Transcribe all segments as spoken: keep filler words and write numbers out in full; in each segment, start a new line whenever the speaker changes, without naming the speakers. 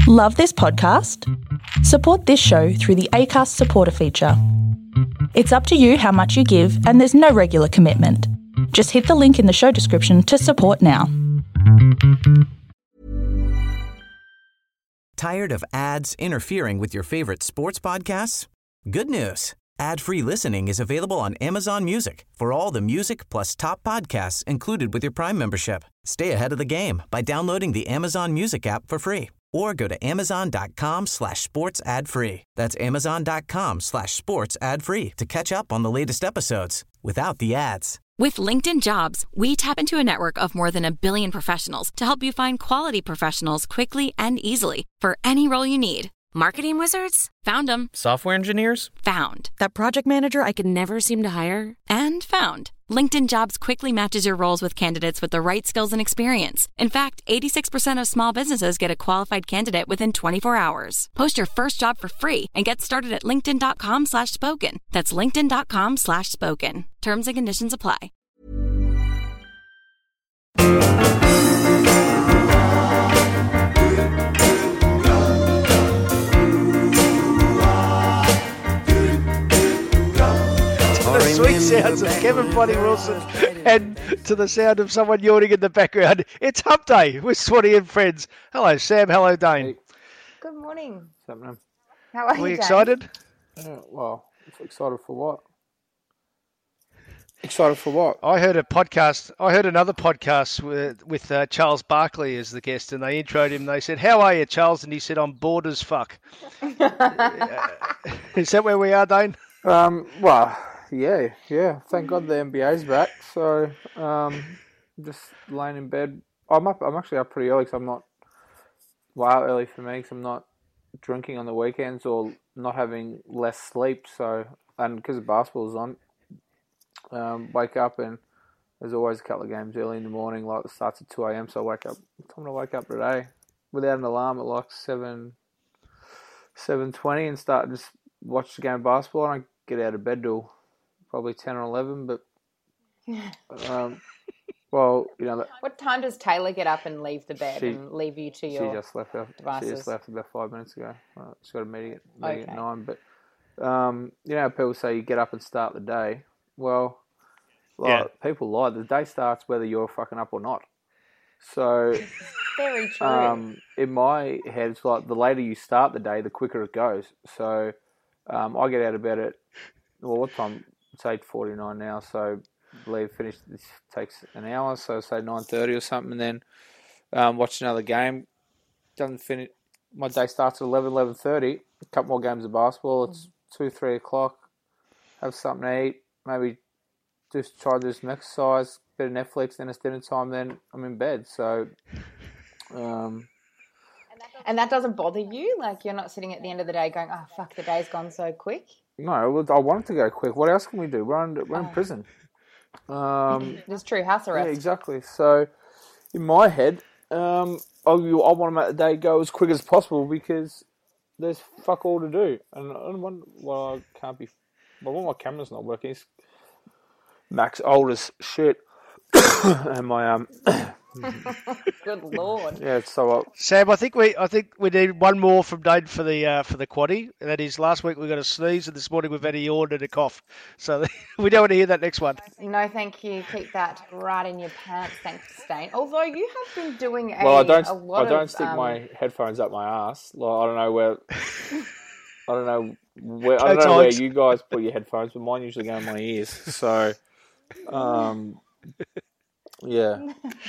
Love this podcast? Support this show through the Acast supporter feature. It's up to you how much you give, and there's no regular commitment. Just hit the link in the show description to support now.
Tired of ads interfering with your favorite sports podcasts? Good news. Ad-free listening is available on Amazon Music for all the music plus top podcasts included with your Prime membership. Stay ahead of the game by downloading the Amazon Music app for free or go to amazon.com slash sports ad free. That's amazon.com slash sports ad free to catch up on the latest episodes without the ads.
With LinkedIn Jobs, we tap into a network of more than a billion professionals to help you find quality professionals quickly and easily for any role you need. Marketing wizards? Found them.
Software engineers?
Found. That project manager I could never seem to hire? And found. LinkedIn Jobs quickly matches your roles with candidates with the right skills and experience. In fact, eighty-six percent of small businesses get a qualified candidate within twenty-four hours. Post your first job for free and get started at linkedin.com slash spoken. That's linkedin.com slash spoken. Terms and conditions apply.
The sweet sounds of Kevin Bloody Wilson and to the sound of someone yawning in the background. It's Hump Day with Swanee and friends. Hello, Sam. Hello, Dane.
Good morning.
Something.
How are,
are we
you, Dane?
excited?
Yeah, well, excited for what? Excited for what?
I heard a podcast. I heard another podcast with with uh, Charles Barkley as the guest, and they introed him. They said, "How are you, Charles?" And he said, "I'm bored as fuck." uh, is that where we are, Dane?
Um. Well. Yeah, yeah. Thank God the N B A's back. So, um, just laying in bed. I'm up. I'm actually up pretty early because I'm not. Wow, early for me because I'm not drinking on the weekends or not having less sleep. So, and because the basketball's on, um, wake up and there's always a couple of games early in the morning. Like it starts at two a.m. So I wake up. Time to wake up today without an alarm at like seven, seven twenty and start just watch the game of basketball. And I get out of bed till probably ten or eleven, but um, well, you know. That,
what time does Taylor get up and leave the bed
she,
and leave you to your
She just left. Her,
devices?
She just left about five minutes ago. Uh, she's got a meeting at, meeting
okay.
at nine. But um, you know, how people say you get up and start the day. Well, like,
yeah.
people lie. The day starts whether you're fucking up or not. So,
very true.
Um, in my head, it's like the later you start the day, the quicker it goes. So, um, I get out of bed at well, what time? It's eight forty-nine now, so I believe finish this takes an hour, so say nine thirty or something, and then um, watch another game. Doesn't finish. My day starts at eleven, eleven thirty. A couple more games of basketball. It's two, three o'clock. Have something to eat. Maybe just try to do some exercise. Bit of Netflix. Then it's dinner time. Then I'm in bed. So, um,
and that doesn't bother you? Like you're not sitting at the end of the day going, "Oh fuck, the day's gone so quick."
No, I want it to go quick. What else can we do? We're, under, we're in
oh.
prison. Um,
it's true, house arrest.
Yeah, exactly. So, in my head, um, I, I want to make the day go as quick as possible because there's fuck all to do. And I don't want, well, I can't be, well, my camera's not working. It's Max old as shit. and my, um,
good lord.
Yeah, it's so up.
Sam, I think we I think we need one more from Dane for the uh, for the quaddie. And that is last week we got a sneeze and this morning we've had a yawn and a cough. So we don't want to hear that next one.
No, thank you. Keep that right in your pants, thanks, Dane. Although you have been doing a
Well, I don't.
a lot
I don't
of,
stick
um...
my headphones up my ass. Like I don't know where. I don't know where. I don't know where you guys put your headphones, but mine usually go in my ears. So, um, yeah.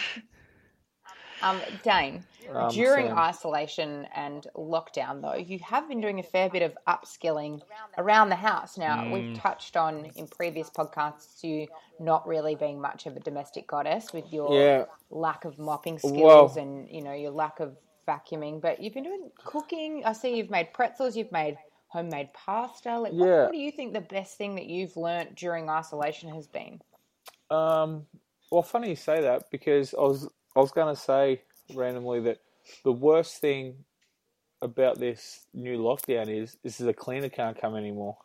Um, Dane,
um,
during
Sam.
isolation and lockdown, though, you have been doing a fair bit of upskilling around the house. Now, mm. we've touched on in previous podcasts you not really being much of a domestic goddess with your
yeah.
lack of mopping skills
well,
and, you know, your lack of vacuuming. But you've been doing cooking. I see you've made pretzels, you've made homemade pasta. Like,
yeah.
what, what do you think the best thing that you've learnt during isolation has been?
Um, well, funny you say that because I was... I was going to say randomly that the worst thing about this new lockdown is is the cleaner can't come anymore.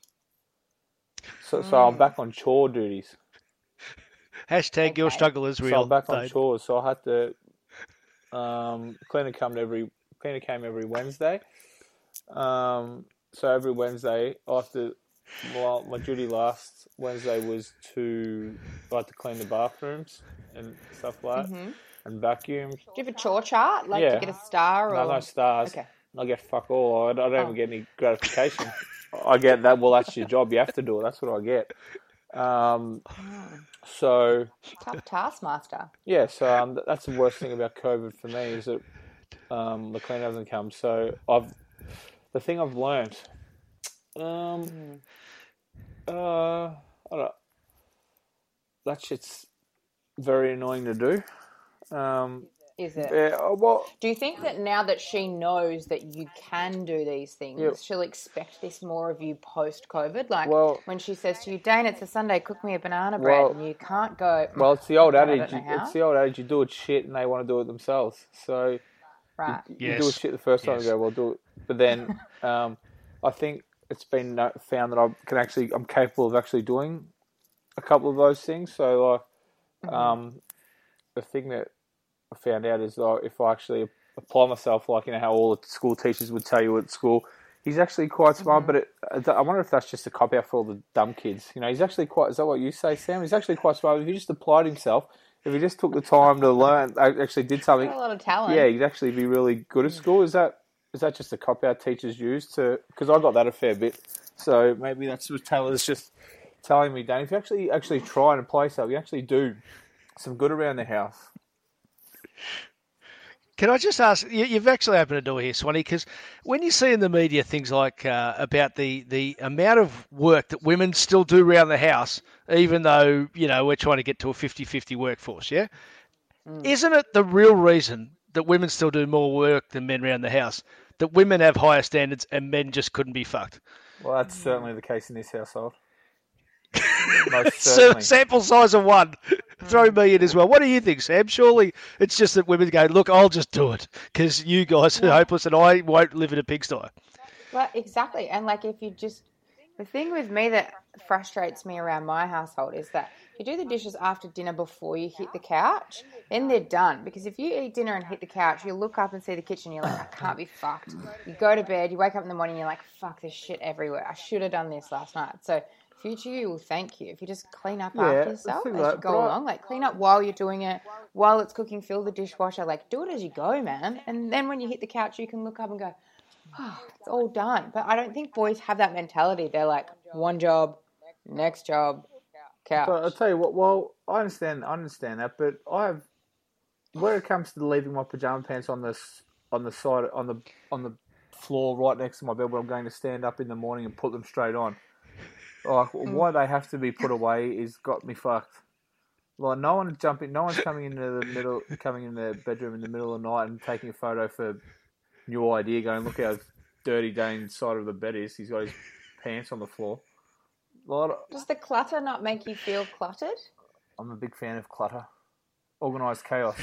So, mm. so I'm back on chore duties.
Hashtag
okay.
your struggle is real.
So I'm back on
Dave.
chores. So I had to um, cleaner come every cleaner came every Wednesday. Um, so every Wednesday, after well, my duty last Wednesday was to like to clean the bathrooms and stuff like that,
Mm-hmm.
and vacuum.
Do you have a chore chart? Like,
Yeah.
to get a star? Or...
No, no stars.
Okay.
I get fuck all. I don't, I don't
Oh.
even get any gratification. I get that. Well, that's your job. You have to do it. That's what I get. Um, so
Tough taskmaster.
yeah, so um, that's the worst thing about COVID for me is that um, the cleaner doesn't come. So I've the thing I've learned. Um, uh, I don't. That shit's very annoying to do. Um,
Is it?
yeah, oh, well,
Do you think that now that she knows that you can do these things,
Yeah.
she'll expect this more of you post-COVID? Like
Well-
when she says to you, Dane, it's a Sunday, cook me a banana bread,
Well-
and you can't go,
well, it's the old
I don't
adage.
know how.
It's the old adage. You do it shit, and they want to do it themselves. So.
right.
You
Yes.
do a shit the first time
Yes.
and go, well, do it. But then um, I think it's been no- found that I can actually, I'm capable of actually doing a couple of those things. So, like,
Mm-hmm.
um, the thing that I found out is that if I actually apply myself, like, you know, how all the school teachers would tell you at school, he's actually quite smart,
Mm-hmm.
but it, I wonder if that's just a cop out for all the dumb kids. You know, he's actually quite, is that what you say, Sam? He's actually quite smart. If he just applied himself, if he just took the time to learn, actually did something,
Got a lot of talent.
yeah, you'd actually be really good at school. Is that is that just a cop out teachers use to? Because I got that a fair bit. So maybe that's what Taylor's just telling me, Dan. If you actually actually try and apply yourself, you actually do some good around the house.
Can I just ask, you, you've actually opened a door here, Swanee, because when you see in the media things like uh, about the, the amount of work that women still do around the house, even though, you know, we're trying to get to a fifty-fifty workforce, yeah? Mm. Isn't it the real reason that women still do more work than men around the house, that women have higher standards and men just couldn't be fucked?
Well, that's certainly the case in this household. Most
So,
certainly.
sample size of one. Throw me in as well. What do you think, Sam? Surely it's just that women go, look, I'll just do it because you guys are hopeless and I won't live in a pigsty.
Well, exactly. And like if you just, the thing with me that frustrates me around my household is that you do the dishes after dinner before you hit the couch, then they're done. Because if you eat dinner and hit the couch, you look up and see the kitchen, you're like, I can't be fucked. You go to bed, you wake up in the morning, you're like, fuck, there's shit everywhere. I should have done this last night. So future you will thank you if you just clean up
Yeah,
after
I
yourself
think
as
that,
you go
but I-
along. Like clean up while you're doing it, while it's cooking, fill the dishwasher. Like do it as you go, man. And then when you hit the couch, you can look up and go, oh, it's all done. But I don't think boys have that mentality. They're like, one job, next job, couch.
But I'll tell you what. Well, I understand. I understand that, but I have. When it comes to leaving my pajama pants on this on the side on the on the floor right next to my bed when I'm going to stand up in the morning and put them straight on, like why they have to be put away is got me fucked. Like no one jumping, no one's coming into the middle, coming in the bedroom in the middle of the night and taking a photo for new idea. Going, look how dirty Dane's side of the bed is. He's got his pants on the floor. Like,
Does the clutter not make you feel cluttered?
I'm a big fan of clutter. Organised chaos.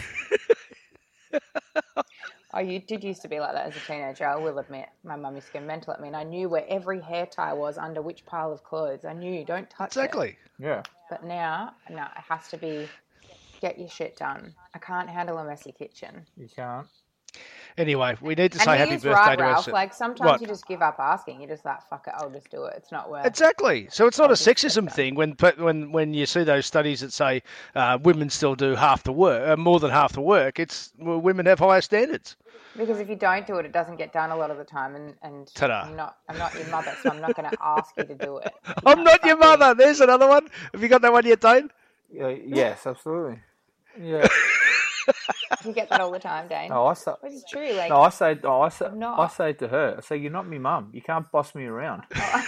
Oh, you did used to be like that as a teenager, I will admit. My mum used to get mental at me, and I knew where every hair tie was under which pile of clothes. I knew, don't touch it.
Exactly.
Yeah.
But now, no, it has to be, get your shit done. I can't handle a messy kitchen.
You can't.
Anyway, we need to
And
say
he
happy
is
birthday
right,
to
Ralph.
us.
Like, sometimes
What?
you just give up asking. You're just like, fuck it, I'll just do it. It's not worth
Exactly. So it's not a
I'll just get
sexism
that.
thing when when when you see those studies that say uh, women still do half the work, uh, more than half the work. It's well, women have higher standards.
Because if you don't do it, it doesn't get done a lot of the time. And, and
Ta-da.
I'm not I'm not your mother, so I'm not going to ask you to do it. You
I'm
can't
not your
fucking-
mother. There's another one. Have you got that one yet, Dane?
Yeah, yes, absolutely. Yeah.
You get that all the time, Dane.
No, I say.
Which is true. Like,
No, I say. No, I say.
I'm not.
I say it to her. I say, "You're not me mum. You can't boss me around."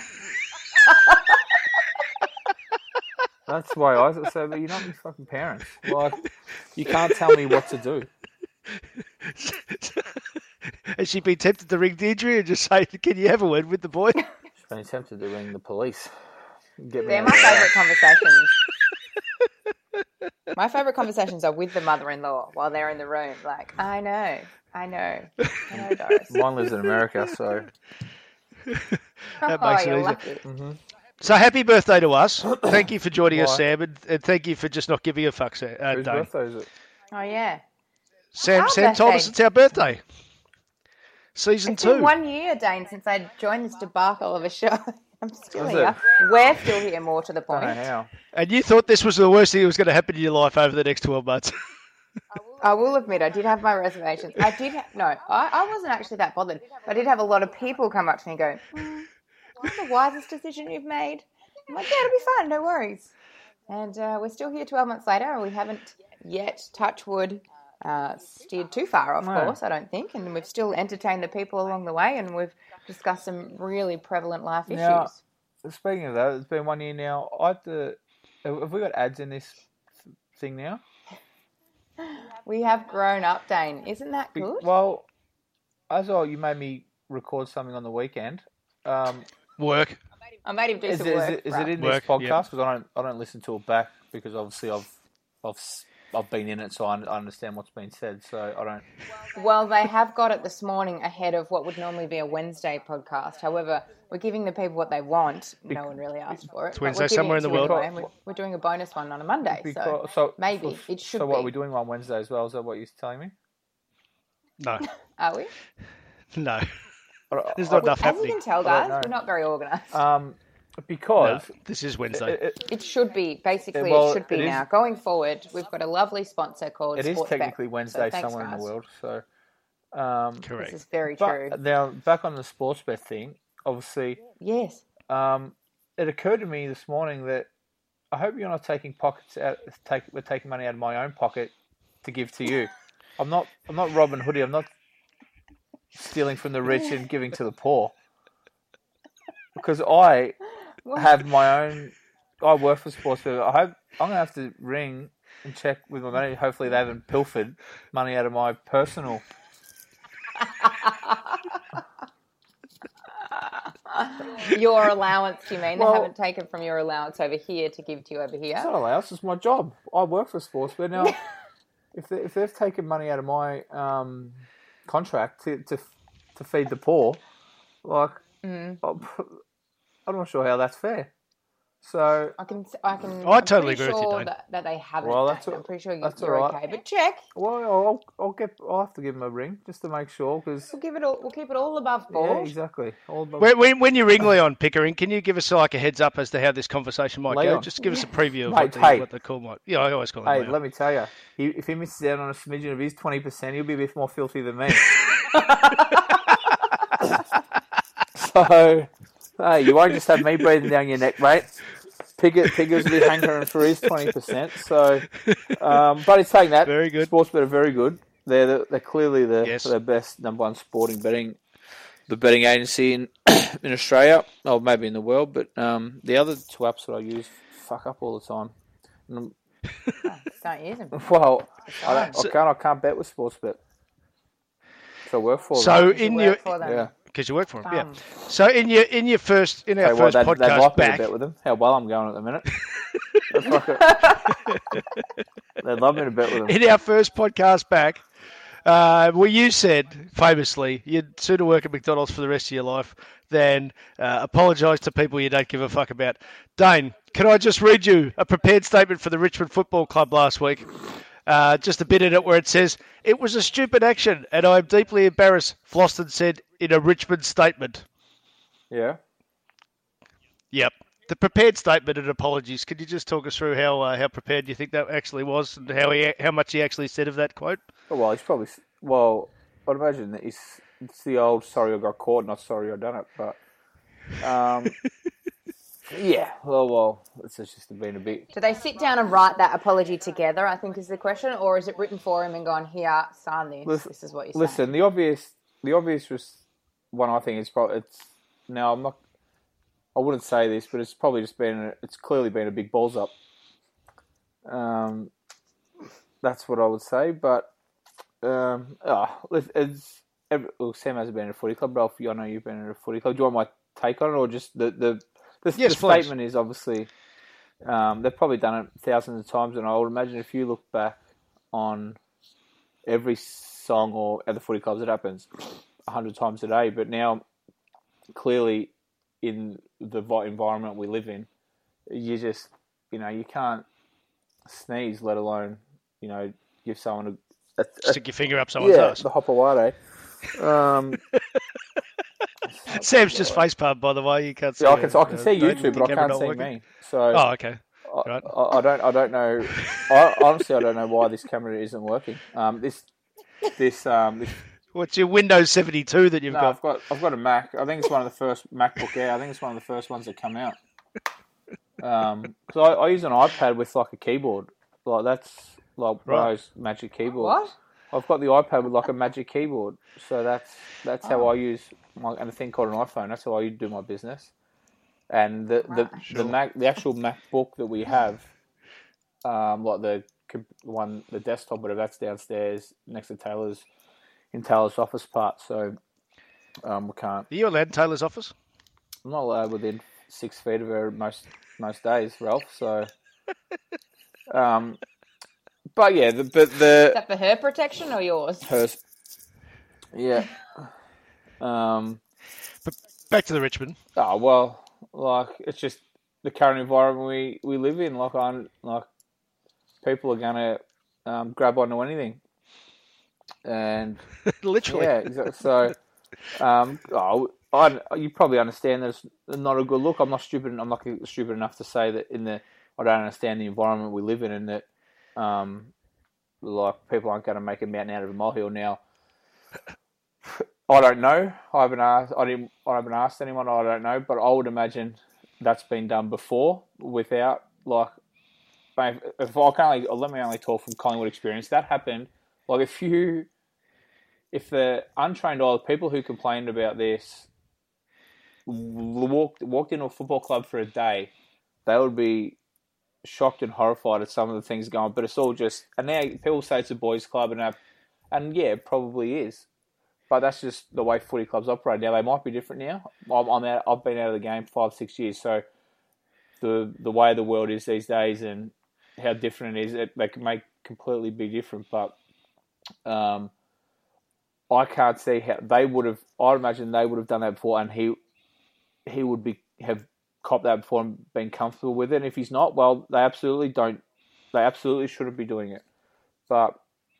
That's the way I say. But you're not me fucking parents. Like, you can't tell me what to do.
Has she been tempted to ring Deirdre and just say, "Can you have a word with the boy?"
She's been tempted to ring the police. Get me
They're
out
my
of there.
favourite conversations. My favourite conversations are with the mother-in-law while they're in the room. Like, I know, I know, I know, Doris.
Mine lives in America, so
That
Oh,
makes it
you're
easy.
lucky.
So happy birthday to us. Thank you for joining us,
Why?
Sam, and, and thank you for just not giving a fuck, Sam. Uh,
whose
Dane.
birthday is it?
Oh, yeah.
Sam,
Our
Sam told us
birthday.
it's our birthday. season
It's
two.
been one year, Dane, since I joined this debacle of a show. I'm still
Is
here.
it?
We're still here, more to the
I don't
point.
know how.
And you thought this was the worst thing that was going to happen in your life over the next twelve months.
I will admit, I did have my reservations. I did, ha- no, I, I wasn't actually that bothered. But I did have a lot of people come up to me and go, mm, "What's the wisest decision you've made?" I'm like, "Yeah, it'll be fine, no worries." And uh, we're still here twelve months later, and we haven't yet, touch wood, uh, steered too far off
No.
course, I don't think. And we've still entertained the people along the way, and we've discussed some really prevalent life
Now,
issues.
speaking of that, it's been one year now. I had to, have we got ads in this thing now?
We have grown up, Dane. Isn't that
Be-
good?
Well, as well, you made me record something on the weekend. Um,
Work.
I made him do
is
some
it, is
work.
it, is
bruh.
it in
Work,
this podcast?
yep.
Because I don't, I don't listen to it back because obviously I've, I've, s- I've been in it, so I I understand what's been said. So I don't.
Well, they have got it this morning ahead of what would normally be a Wednesday podcast. However, we're giving the people what they want. No one really asked for it.
It's
but we're
Wednesday
giving
somewhere
it
in the
to you
world.
Anyway. We're, we're doing a bonus one on a Monday,
Because,
so,
so
maybe
so,
it should
So what
be.
are we doing on Wednesday as well? Is that what you're telling me?
No.
Are we?
No.
I-
There's
I-
not enough
As you
happening.
can tell,
I
guys,
don't know.
we're not very organised.
Um,
No,
because
this is Wednesday.
it, it,
it should be, basically,
well,
it should be
it is-
now. Going forward, we've got a lovely sponsor called
it is
Sportsbet.
technically
So
Wednesday
thanks,
somewhere in
guys.
the world. So, um,
Correct.
This is very true.
but now back on the sports bet thing. Obviously,
Yes.
um, it occurred to me this morning that I hope you're not taking pockets out. Take we're taking money out of my own pocket to give to you. I'm not. I'm not Robin Hoodie. I'm not stealing from the rich and giving to the poor. Because I have my own. I work for Sportsbet. I hope I'm gonna have to ring and check with my money. Hopefully, they haven't pilfered money out of my personal.
Your allowance, you mean?
Well-
they haven't taken from your allowance over here to give to you over here?
It's not allowance. It's my job. I work for Sportsbet now. if they, if they've taken money out of my um, contract to, to to feed the poor, like I'm I'm not sure how that's fair. So
I can, I can.
I
I'm
totally
pretty
agree with you,
sure
Dane.
that, that they haven't.
Well,
Dane.
that's all-
I'm pretty sure you,
that's
you're
all right.
okay. But check.
well, I'll, I'll get. I'll have to give them a ring just to make sure because
We'll give it all. We'll keep it all above
yeah,
board.
exactly. All the,
When, when, when you ring Leon Pickering, can you give us like a heads up as to how this conversation might go?
Leon.
Just give us a preview of
Mate,
what, the,
hey.
what the call might. Yeah, I always call him
hey,
Leon.
let me tell you, he, if he misses out on a smidgen of his twenty percent, he'll be a bit more filthy than me. So, hey, you won't just have me breathing down your neck, mate. Piggott, Piggers will be hankering for his twenty percent. So, um, but he's saying that.
Very good.
Sportsbet are very good. They're the, they're clearly the
Yes.
the best number one sporting betting, the betting agency in in Australia, or maybe in the world. But um, the other two apps that I use fuck up all the time. And,
Don't use them.
well, I, don't,
So-
I can't I can't bet with Sportsbet. So I work for
So
them.
You
in
work
your
for them.
Yeah.
because you work for him, yeah.
Bum.
So in your in your first in our
Hey, well,
first
they'd, they'd
podcast
like me
back,
to bet with them. How well I'm going at the minute. They'd like it. They'd love me to bet with them.
in our first podcast back, uh, well, you said famously you'd sooner work at McDonald's for the rest of your life than uh, apologise to people you don't give a fuck about. Dane, can I just read you a prepared statement for the Richmond Football Club last week? Uh, just a bit in it where it says, "It was a stupid action and I am deeply embarrassed," Floston said in a Richmond statement.
Yeah.
Yep. The prepared statement and apologies. Could you just talk us through how uh, how prepared you think that actually was and how he how much he actually said of that quote?
Oh, well, he's probably... Well, I'd imagine that he's, it's the old sorry I got caught, not sorry I done it. But, um, yeah, well, well, it's just been a bit...
Do they sit down and write that apology together, I think is the question, or is it written for him and gone, here, sign this,
Listen,
this is what you say?
Listen, the obvious, the obvious was one I think is probably... It's, now, I'm not... I wouldn't say this, but it's probably just been... A, it's clearly been a big balls up. Um, that's what I would say, but... Um, oh, it's, every, well, Sam hasn't been in a footy club, Ralph, I know you've been in a footy club. Do you want my take on it, or just the the, the,
Yes,
the
please.
statement is obviously um, they've probably done it thousands of times, and I would imagine if you look back on every song or at the footy clubs, it happens a hundred times a day. But now, clearly, in the vi- environment we live in, you just you know you can't sneeze, let alone you know give someone a A, a,
Stick your finger up someone's
yeah,
ass.
the Hopawade. Um,
Sam's just facepalm, by the way. You can't see.
Yeah, I can,
uh,
I can see you
the
two, but I
camera
can't
not
see
working.
me. So
Oh, okay.
I,
Right.
I, I don't, I don't know. I, honestly, I don't know why this camera isn't working. Um, this, this, um, this.
What's your Windows seventy-two that you've
No,
got?
I've got, I've got a Mac. I think it's one of the first MacBook Air. I think it's one of the first ones that come out. Um, because I, I use an iPad with like a keyboard. Like that's like
Right.
one of those magic keyboards.
What?
I've got the iPad with like a magic keyboard, so that's that's how
Oh.
I use my and a thing called an iPhone. That's how I do my business. And the the,
Right.
the Mac, the actual MacBook that we have, um, like the comp- one, the desktop, whatever, that's downstairs next to Taylor's in Taylor's office part. So um, we can't.
Are you allowed in Taylor's office?
I'm not allowed within six feet of her most most days, Ralph. So, um, but yeah, the but the
Is that for her protection or yours?
hers, yeah. Um.
Back to the Richmond.
Oh well, like it's just the current environment we, we live in. Like on like people are gonna um, grab onto anything, and
Literally.
yeah, exactly. So, um, oh, I you probably understand that it's not a good look. I'm not stupid. I'm not stupid enough to say that in the I don't understand the environment we live in, and that um, like people aren't going to make a mountain out of a molehill now. I don't know. I haven't asked. I didn't. I haven't asked anyone. I don't know. But I would imagine that's been done before without like. If I can only let me only talk from Collingwood experience, that happened. Like if you, if the untrained eye, the people who complained about this, walked walked into a football club for a day, they would be shocked and horrified at some of the things going on. But it's all just, and now people say it's a boys' club, and have, and yeah, it probably is. But that's just the way footy clubs operate now. They might be different now. I'm, I'm out, I've been out of the game five, six years, so the the way the world is these days and how different it is, it, they can make completely be different. But um, I can't see how they would have. I imagine they would have done that before, and he he would be have copped that before and been comfortable with it. And if he's not, well, they absolutely don't. They absolutely shouldn't be doing it. But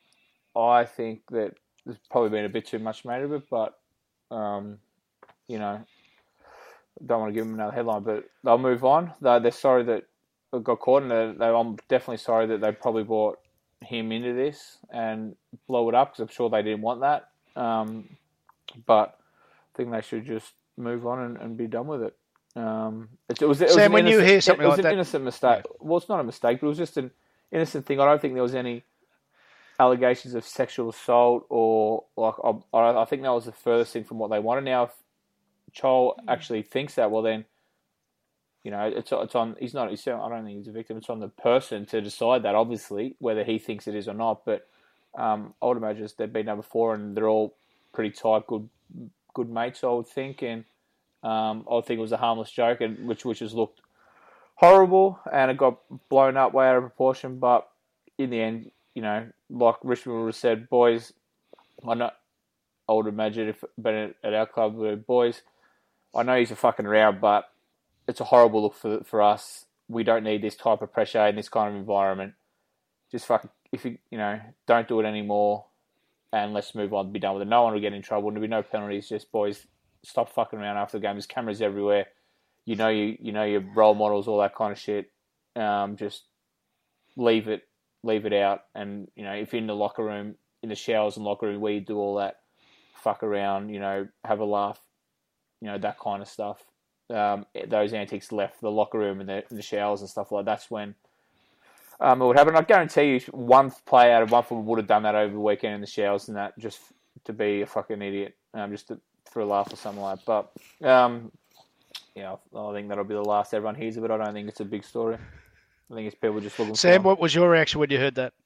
I think that there's probably been a bit too much made of it. But um, you know, don't want to give them another headline, but they'll move on. They're, they're sorry that it got caught, and they're, they're, I'm definitely sorry that they probably brought him into this and blow it up, because I'm sure they didn't want that. Um, but I think they should just move on and, and be done with it. Um, it, it was, it was
Sam,
an
when you
innocent,
hear something
it was
like
an
that,
innocent mistake.
Yeah.
Well, it's not a mistake, but it was just an innocent thing. I don't think there was any allegations of sexual assault or like. I, I think that was the furthest thing from what they wanted. Now, if Chol actually thinks that, well then, you know, it's it's on. He's not. He's, I don't think he's a victim. It's on the person to decide that, obviously, whether he thinks it is or not. But um, I would imagine they've been done before, and they're all pretty tight, good, good mates. I would think, and um, I would think it was a harmless joke, and which which has looked horrible, and it got blown up way out of proportion. But in the end, you know, like Richmond would have said, boys, I know. I would imagine if been at our club, we're boys. I know he's a fucking around, but it's a horrible look for for us. We don't need this type of pressure in this kind of environment. Just fucking, if you you know, don't do it anymore, and let's move on. Be done with it. No one will get in trouble. There'll be no penalties. Just boys, stop fucking around after the game. There's cameras everywhere. You know you you know your role models, all that kind of shit. Um, just leave it leave it out. And you know, if you're in the locker room, in the showers and locker room where you do all that, fuck around. You know, have a laugh. You know, that kind of stuff. Um, those antics left the locker room and the, the showers and stuff like that. That's when um, it would happen. I guarantee you, one player out of one foot would have done that over the weekend in the showers and that, just to be a fucking idiot, um, just to, for a laugh or something like that. But um, yeah, I think that'll be the last everyone hears of it. I don't think it's a big story. I think it's people just looking.
Sam,
for
what was your reaction when you heard that?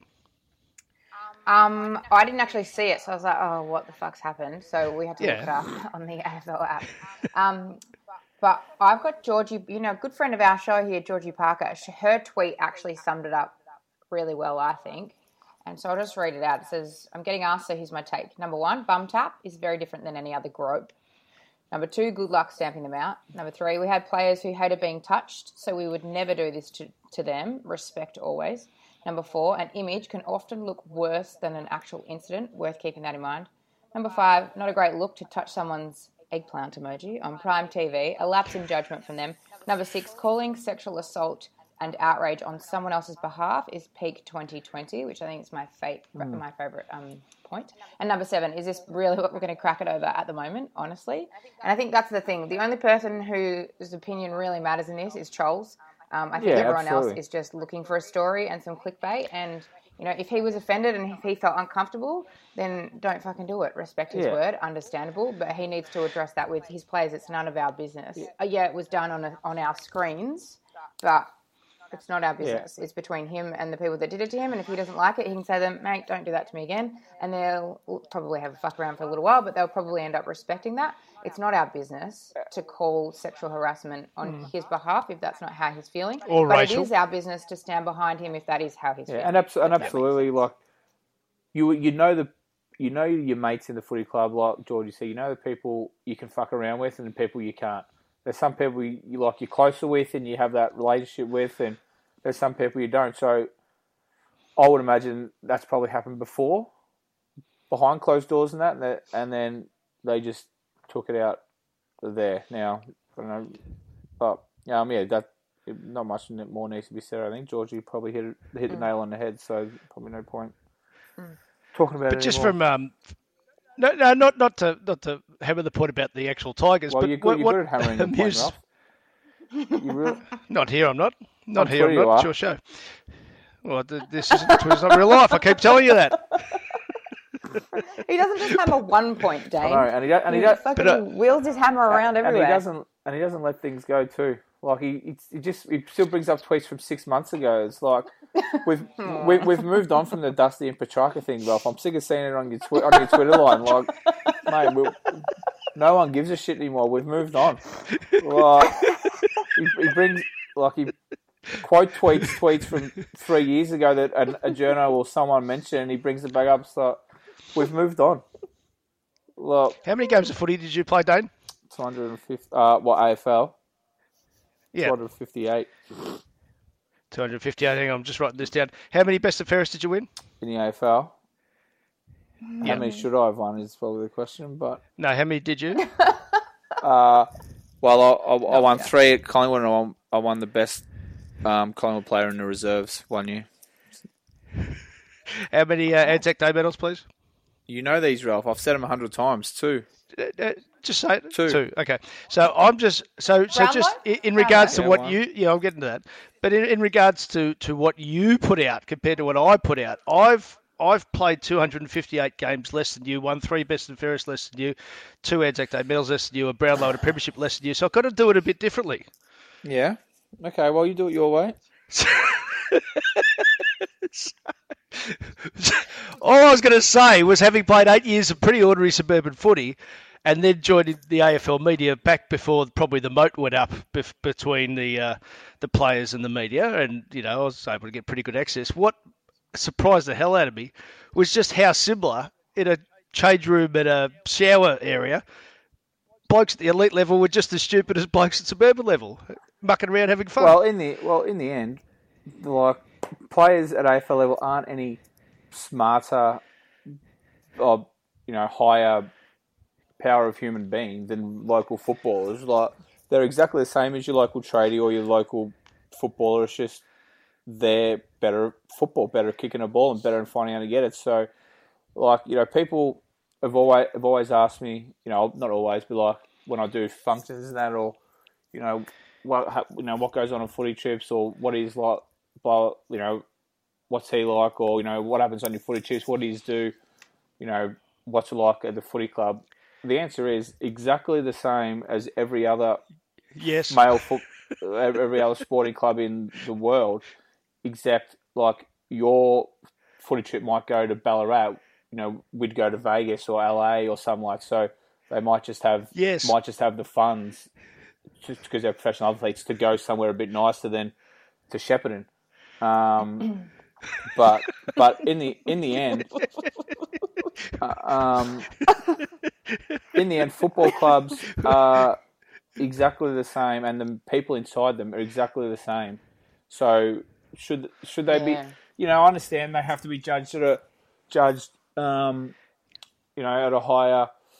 Um, I didn't actually see it, so I was like, "Oh, what the fuck's happened?" So we had to
Yeah.
look it up on the A F L app. Um, but I've got Georgie, you know, a good friend of our show here, Georgie Parker. She, her tweet actually summed it up really well, I think. And so I'll just read it out. It says, "I'm getting asked, so here's my take. Number one, bum tap is very different than any other grope. Number two, good luck stamping them out. Number three, we had players who hated being touched, so we would never do this to, to them. Respect always. Number four, an image can often look worse than an actual incident. Worth keeping that in mind. Number five, not a great look to touch someone's eggplant emoji on Prime T V, a lapse in judgment from them. Number six, calling sexual assault and outrage on someone else's behalf is peak twenty twenty, which I think is my fa- mm. my favourite um, point. And number seven, is this really what we're going to crack it over at the moment, honestly? And I think that's the thing. The only person whose opinion really matters in this is Charles. Um, I think yeah, everyone absolutely. else is just looking for a story and some clickbait. And, you know, if he was offended and if he felt uncomfortable, then don't fucking do it. Respect his yeah. word, understandable. But he needs to address that with his players. It's none of our business. Yeah, uh, yeah it was done on a, on our screens, but it's not our business. Yeah. It's between him and the people that did it to him. And if he doesn't like it, he can say to them, mate, don't do that to me again. And they'll probably have a fuck around for a little while, but they'll probably end up respecting that. It's not our business to call sexual harassment on mm. his behalf if that's not how he's feeling.
Or
but
racial.
It is our business to stand behind him if that is how he's
yeah,
feeling.
And, abso- and absolutely, like, you you know the you know your mates in the footy club, like Georgie said, you know the people you can fuck around with and the people you can't. There's some people you, you like you're closer with and you have that relationship with, and there's some people you don't. So I would imagine that's probably happened before, behind closed doors and that, and, that, and then they just took it out there. Now, I don't know, but um, yeah, that not much more needs to be said. I think Georgie probably hit it, hit the mm. nail on the head, so probably no point mm. talking about
but it. But just
anymore.
from um, no, no, not not to not to hammer the point about the actual Tigers.
Well,
but
you're good,
what,
you're
what
good at hammering the point, Ralph. You really...
Not here, I'm not. Not
I'm
here,
sure
I'm not. It's your show. Well, this isn't Twitter's not real life. I keep telling you that.
He doesn't just hammer one point, Dane.
I know, and he, and he, he does,
fucking uh, wheels his hammer around
and
everywhere.
And he doesn't, and he doesn't let things go too. Like he, he just, he still brings up tweets from six months ago. It's like we've we, we've moved on from the Dusty and Petrarca thing, Ralph. I'm sick of seeing it on your twi- on your Twitter line. Like, mate, we, no one gives a shit anymore. We've moved on. Like, he, he brings like he. quote tweets tweets from three years ago that a, a journo or someone mentioned, and he brings it back up. So we've moved on. Look,
how many games of footy did you play, Dane?
two hundred fifty. Uh, what A F L?
Yeah,
two hundred fifty-eight.
two hundred fifty-eight. Hang on, I'm just writing this down. How many best and fairest did you win
in the A F L?
Yep.
How many should I have won is probably the question. But
no, how many did you?
uh, well, I, I, I won three at Collingwood, and I won, I won the best. Um, Collingwood player in the reserves one year.
How many uh, Anzac Day medals, please?
You know these, Ralph. I've said them a hundred times. Two.
Uh, uh, just say it.
Two.
Two. Okay. So I'm just so so
Brownlow?
just in, in regards to
yeah,
what
one.
you yeah I'll get into that. But in, in regards to, to what you put out compared to what I put out, I've I've played two hundred fifty-eight games less than you, won three best and fairest less than you, two Anzac Day medals less than you, a Brownlow and a premiership less than you. So I've got to do it a bit differently.
Yeah. Okay, well, you do it your way.
All I was going to say was, having played eight years of pretty ordinary suburban footy and then joined the A F L media back before probably the moat went up bef- between the uh, the players and the media, and, you know, I was able to get pretty good access. What surprised the hell out of me was just how similar, in a change room at a shower area, blokes at the elite level were just as stupid as blokes at suburban level, mucking around having fun.
Well, in the well, in the end, like, players at A F L level aren't any smarter or, you know, higher power of human being than local footballers. Like, they're exactly the same as your local tradie or your local footballer. It's just they're better at football, better at kicking a ball, and better at finding out to get it. So, like, you know, people have always have always asked me, you know, not always, but like when I do functions and that, or, you know, what you know what goes on on footy trips, or what he's like, but, you know, what's he like, or, you know, what happens on your footy trips, what do you do, you know, what's it like at the footy club? The answer is exactly the same as every other
yes.
male foot, every other sporting club in the world, except, like, your footy trip might go to Ballarat, you know, we'd go to Vegas or L A or something like. So they might just have
yes.
might just have the funds, just because they're professional athletes, to go somewhere a bit nicer than to Shepparton. Um, but but in the in the end, uh, um, in the end, football clubs are exactly the same, and the people inside them are exactly the same. So should should they yeah. be? You know, I understand they have to be judged at a judged, um, you know, at a higher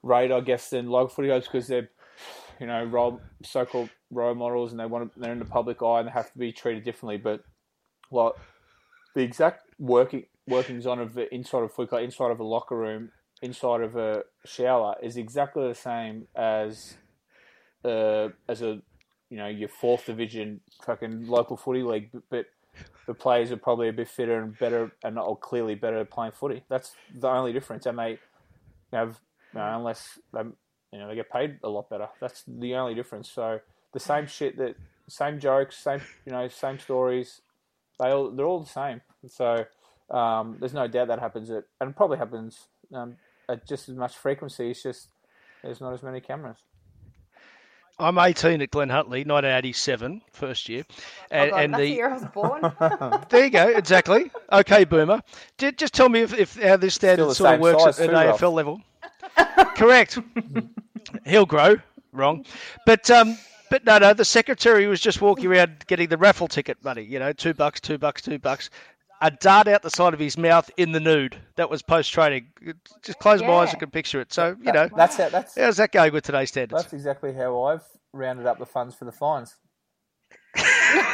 rate, I guess, than local footy clubs because they're, you know, role, so-called role models, and they want to, they're in the public eye and they have to be treated differently. But like the exact working workings on of the inside of footy club, inside of a locker room, inside of a shower is exactly the same as uh, as a you know your fourth division fucking local footy league, but the players are probably a bit fitter and better, and or clearly better at playing footy. That's the only difference. And they have, you know, unless they, you know, they get paid a lot better. That's the only difference. So the same shit, that same jokes, same you know, same stories. They all they're all the same. So um, there's no doubt that happens at, and probably happens um, at just as much frequency. It's just there's not as many cameras.
I'm eighteen at Glen Huntly, nineteen eighty-seven, first year. And,
oh God,
and
that's
the,
the year I was born.
There you go, exactly. Okay, Boomer. Just, just tell me if, if how this standard sort of works at an A F L level. Correct. He'll grow. Wrong. But um, but no, no, the secretary was just walking around getting the raffle ticket money, you know, two bucks, two bucks, two bucks. A dart out the side of his mouth in the nude. That was post-training. Just close
Yeah.
my eyes, I can picture it. So, you know,
That's how, that's
how's that going with today's standards?
that's exactly how I've rounded up the funds for the fines.
With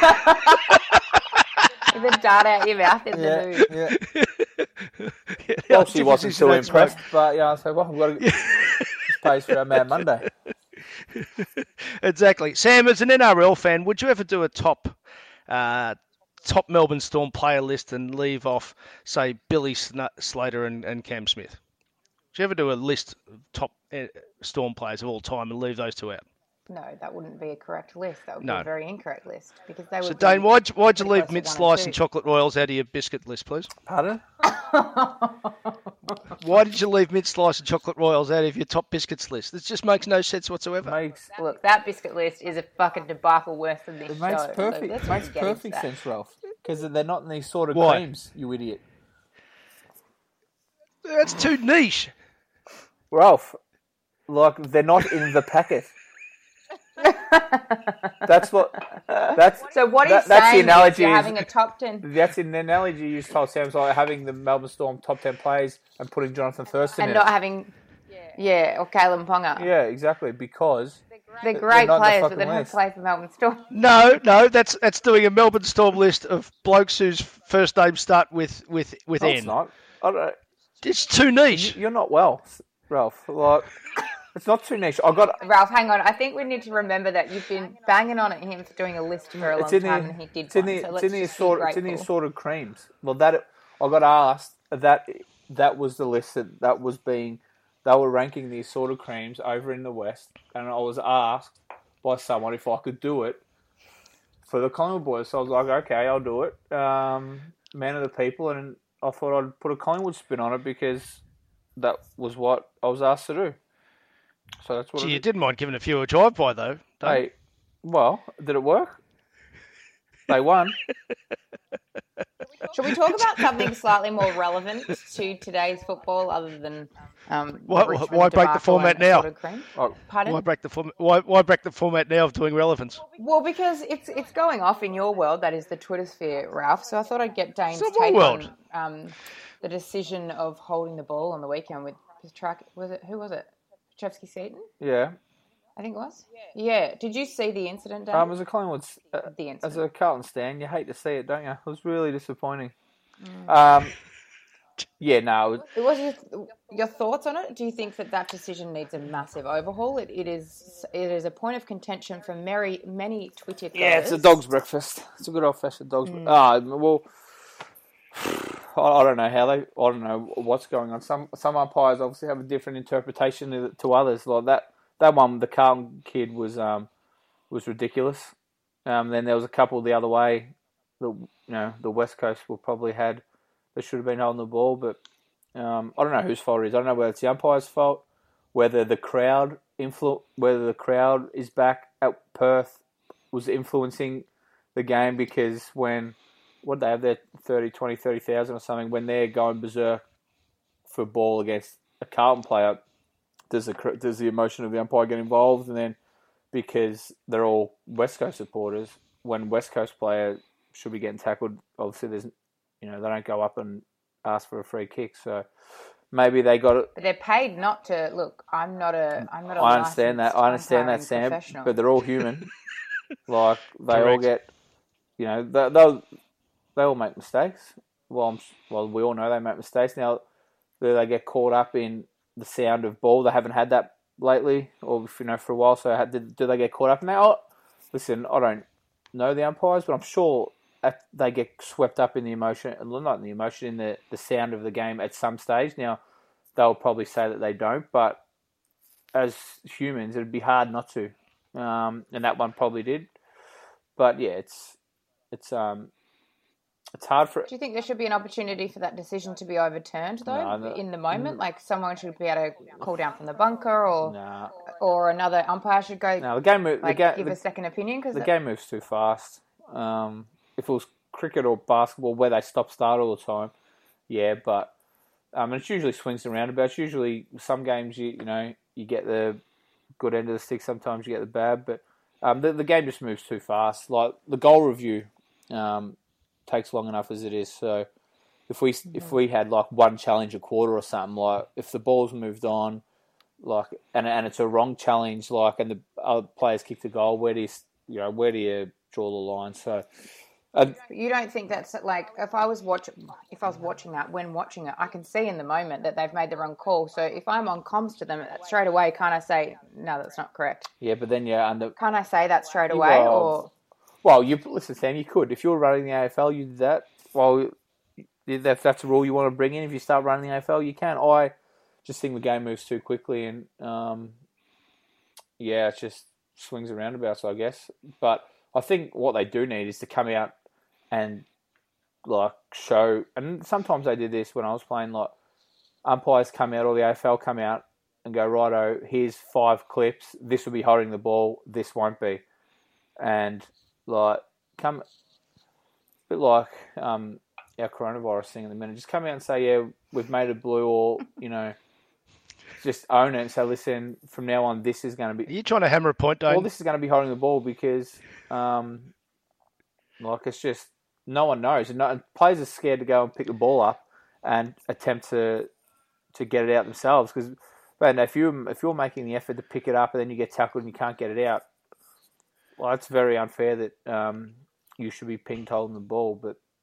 a dart out your mouth in
Yeah,
the nude.
yeah.
Yeah,
Well, she
difference
wasn't
is
too
that's
impressed, but yeah, I said, well, we've got to this pays for our Mad Monday.
Exactly. Sam, as an N R L fan, would you ever do a top uh, top Melbourne Storm player list and leave off, say, Billy Sn- Slater and, and Cam Smith? Would you ever do a list of top uh, Storm players of all time and leave those two out?
No, that wouldn't be a correct list. That would
No.
be a very incorrect list because they would.
So,
be
Dane, why'd, you- why'd you
pretty
leave
close
mint
to one
slice
and
and
two.
chocolate royals out of your biscuit list, please?
Pardon?
Why did you leave mint slice and chocolate royals out of your top biscuits list? This just makes no sense whatsoever.
Makes
Look, that biscuit list is a fucking debacle worse than this
it
show.
makes
so
perfect
let's
makes
just get into
perfect
that.
sense, Ralph. Because they're not in these sort of
Why?
creams, you idiot.
That's too niche.
Ralph, like they're not in the packet. That's what. That's
So what
that,
he's
that's
saying
the analogy.
is you're
is-
having a top ten
That's in the analogy you told Sam's like having the Melbourne Storm top ten players and putting Jonathan Thurston
and
in
not
it.
having, yeah, or Kalen Ponga.
Yeah, exactly. Because
They're great
not in the
players, but
fucking
they don't
list.
play for Melbourne Storm.
No, no, that's that's doing a Melbourne Storm list of blokes whose first names start with with with
no,
N.
it's not. I don't,
It's too niche.
you're not well, Ralph. Like it's not too niche. I got.
Ralph, hang on. I think we need to remember that you've been banging on at him for doing a list for a long
It's in
time,
the.
and he did
It's in
one.
the.
So
It's
let's
in the
just be
assorted. It's in the
grateful.
assorted creams. Well, that I got asked that that was the list that that was being. They were ranking the assorted creams over in the West, and I was asked by someone if I could do it for the Collingwood boys. So I was like, okay, I'll do it. Um, man of the people, and I thought I'd put a Collingwood spin on it because that was what I was asked to do. So that's what
Gee,
I
you
did.
didn't mind giving a few a drive by though. don't you?
Hey, well, did it work? They won.
Should we talk about something slightly more relevant to today's football, other than um,
Why-
Richmond
why break the
debacle
format
and
now?
assorted cream?
Oh,
Pardon?
Why break the form- why, why break the format now of doing relevance?
Well, because it's it's going off in your world, that is the Twitter sphere, Ralph. So I thought I'd get Dane's
It's not my
take
world.
on um, the decision of holding the ball on the weekend with Petrak. Was it who was it? Petrovsky Seaton,
yeah.
I think it was. Yeah. Did you see the incident, Dane?
Um, as a Collingwood, uh,
The incident.
as a Carlton stan, you hate to see it, don't you? It was really disappointing.
Mm.
Um, yeah, no, it was,
What was your, your thoughts on it? Do you think that that decision needs a massive overhaul? It, it is it is a point of contention for many many Twitter.
yeah, it's a dog's breakfast. It's a good old fashioned dog's.
Mm.
Ah, well, I, I don't know how they. I don't know what's going on. Some some umpires obviously have a different interpretation to, to others. Like that that one, the Carlton kid was um was ridiculous. Um, then there was a couple the other way. The you know the West Coast will probably had. They should have been holding the ball, but um, I don't know whose fault it is. I don't know whether it's the umpire's fault, whether the crowd influ- whether the crowd is back at Perth was influencing the game, because when what did they have there thirty, twenty, thirty thousand or something, when they're going berserk for a ball against a Carlton player, does the does the emotion of the umpire get involved? And then because they're all West Coast supporters, when West Coast player should be getting tackled, obviously there's you know they don't go up and ask for a free kick. So maybe they got it.
But they're paid not to look. I'm not a. I'm not a.
I understand that. I understand that, Sam. But they're all human. Like they Correct. all get, you know, they they'll they all make mistakes. Well, I'm, well, we all know they make mistakes. Now, do they get caught up in the sound of ball? They haven't had that lately, or you know, for a while. So, do, do they get caught up in that? Oh, listen, I don't know the umpires, but I'm sure they get swept up in the emotion, not in the emotion, in the, the sound of the game at some stage. Now, they'll probably say that they don't, but as humans, it'd be hard not to. Um, and that one probably did. But yeah, it's it's um. It's hard for.
Do you think there should be an opportunity for that decision to be overturned, though, no, no, in the moment? Like someone should be able to call down from the bunker, or
no.
or another umpire should go.
No, the game move,
like,
the ga-
give
the,
a second opinion because
the game moves too fast. Um, if it was cricket or basketball where they stop start all the time, yeah, but um, it's usually swings and roundabouts. Usually, some games you you know you get the good end of the stick. Sometimes you get the bad, but um, the the game just moves too fast. Like the goal review. Um, takes long enough as it is. So if we if we had like one challenge a quarter or something, like if the ball's moved on, like and and it's a wrong challenge, like and the other players kicked a goal, where do you you know where do you draw the line? So uh,
you don't think that's like if I was watching if I was watching that when watching it, I can see in the moment that they've made the wrong call. So if I'm on comms to them straight away, can't I say no, that's not correct?
Yeah, but then yeah, under
can't I say that straight away
well,
or?
Well, you listen, Sam. You could if you were running the A F L, you did that. Well, if that's a rule you want to bring in, if you start running the A F L, you can. I just think the game moves too quickly, and um, yeah, it just swings and roundabouts, I guess. But I think what they do need is to come out and like show. And sometimes they did this when I was playing. Like umpires come out, or the A F L come out and go, righto, here's five clips. This will be holding the ball. This won't be, and like come, a bit like um, our coronavirus thing in the minute. Just come out and say, yeah, we've made it blue, or you know, just own it and say, listen, from now on, this is going to be.
Are you trying to hammer a point, Dane?
Well, this is going to be holding the ball because, um, like, it's just no one knows, and, no, and players are scared to go and pick the ball up and attempt to to get it out themselves. Because, man, if you if you're making the effort to pick it up and then you get tackled and you can't get it out. Well, it's very unfair that um, you should be pinged holding the ball,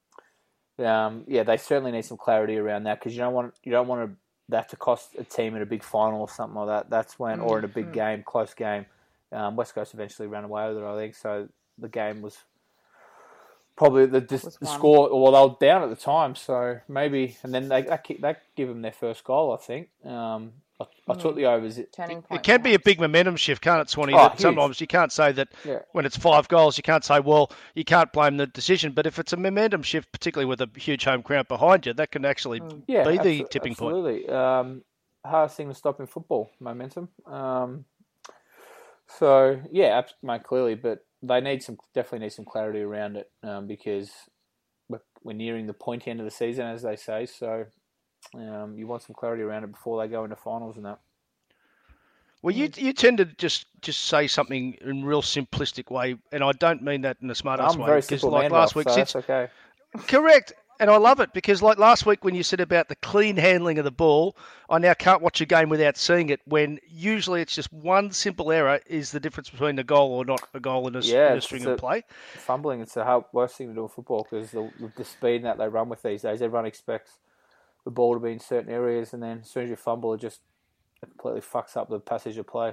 but um, yeah, they certainly need some clarity around that because you don't want you don't want to, that to cost a team in a big final or something like that. That's when, or in a big game, close game. Um, West Coast eventually ran away with it, I think. So the game was probably the, the, the score. Well, they were down at the time, so maybe, and then they that, that give them their first goal, I think. Um, I, I took the overs. It,
it can be a big momentum shift, can't it, Swanee?
Oh,
that sometimes you can't say that
yeah.
when it's five goals, you can't say, well, you can't blame the decision. But if it's a momentum shift, particularly with a huge home crowd behind you, that can actually mm. yeah, be the abso- tipping
absolutely.
point.
Absolutely. Um, hardest thing to stop in football, momentum. Um, so, yeah, mate, clearly. But they need some definitely need some clarity around it um, because we're, we're nearing the pointy end of the season, as they say. So... Um, you want some clarity around it before they go into finals and that.
Well, you you tend to just, just say something in a real simplistic way, and I don't mean that in a smart ass
way.
I'm
very simple
like
man,
last
Ralph,
week,
so
since,
that's okay.
Correct, and I love it because like last week when you said about the clean handling of the ball, I now can't watch a game without seeing it. When usually it's just one simple error is the difference between a goal or not a goal in a,
yeah,
in a string of play.
Fumbling, it's the worst thing to do in football because the, the speed that they run with these days, everyone expects the ball to be in certain areas, and then as soon as you fumble, it just completely fucks up the passage of play.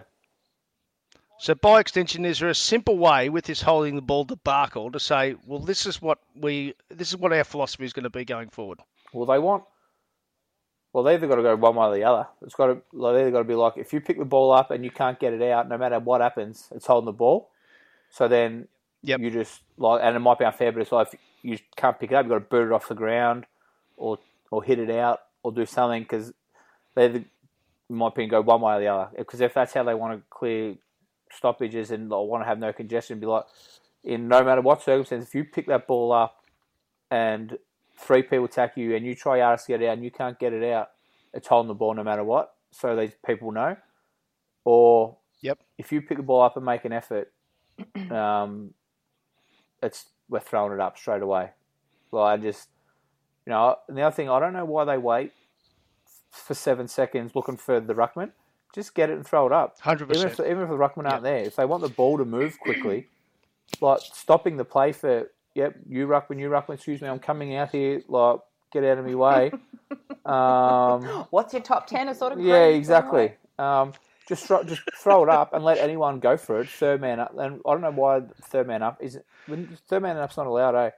So, by extension, is there a simple way with this holding the ball debacle to say, well, this is what we, this is what our philosophy is going to be going forward?
Well, they want, well, they either got to go one way or the other. It's got to, they either got to be like, if you pick the ball up and you can't get it out, no matter what happens, it's holding the ball. So then yep. you just like, and it might be unfair, but it's like if you can't pick it up, you've got to boot it off the ground, or or hit it out, or do something, because they, in my opinion, go one way or the other. Because if that's how they want to clear stoppages and want to have no congestion, be like, in no matter what circumstance, if you pick that ball up and three people attack you and you try hardest to get it out and you can't get it out, it's holding the ball no matter what, so these people know. Or
yep.
if you pick the ball up and make an effort, um, it's we're throwing it up straight away. Well, I just... You know, and the other thing, I don't know why they wait for seven seconds looking for the ruckman, just get it and throw it up.
one hundred percent.
Even if, even if the ruckman aren't there, if they want the ball to move quickly, like stopping the play for, yep, you ruckman, you ruckman, excuse me, I'm coming out here, like, get out of my way. Um,
What's your top ten? A sort of
yeah, exactly. Um, just throw, just throw it up and let anyone go for it. Third man up, and I don't know why third man up is when third man up's not allowed, eh?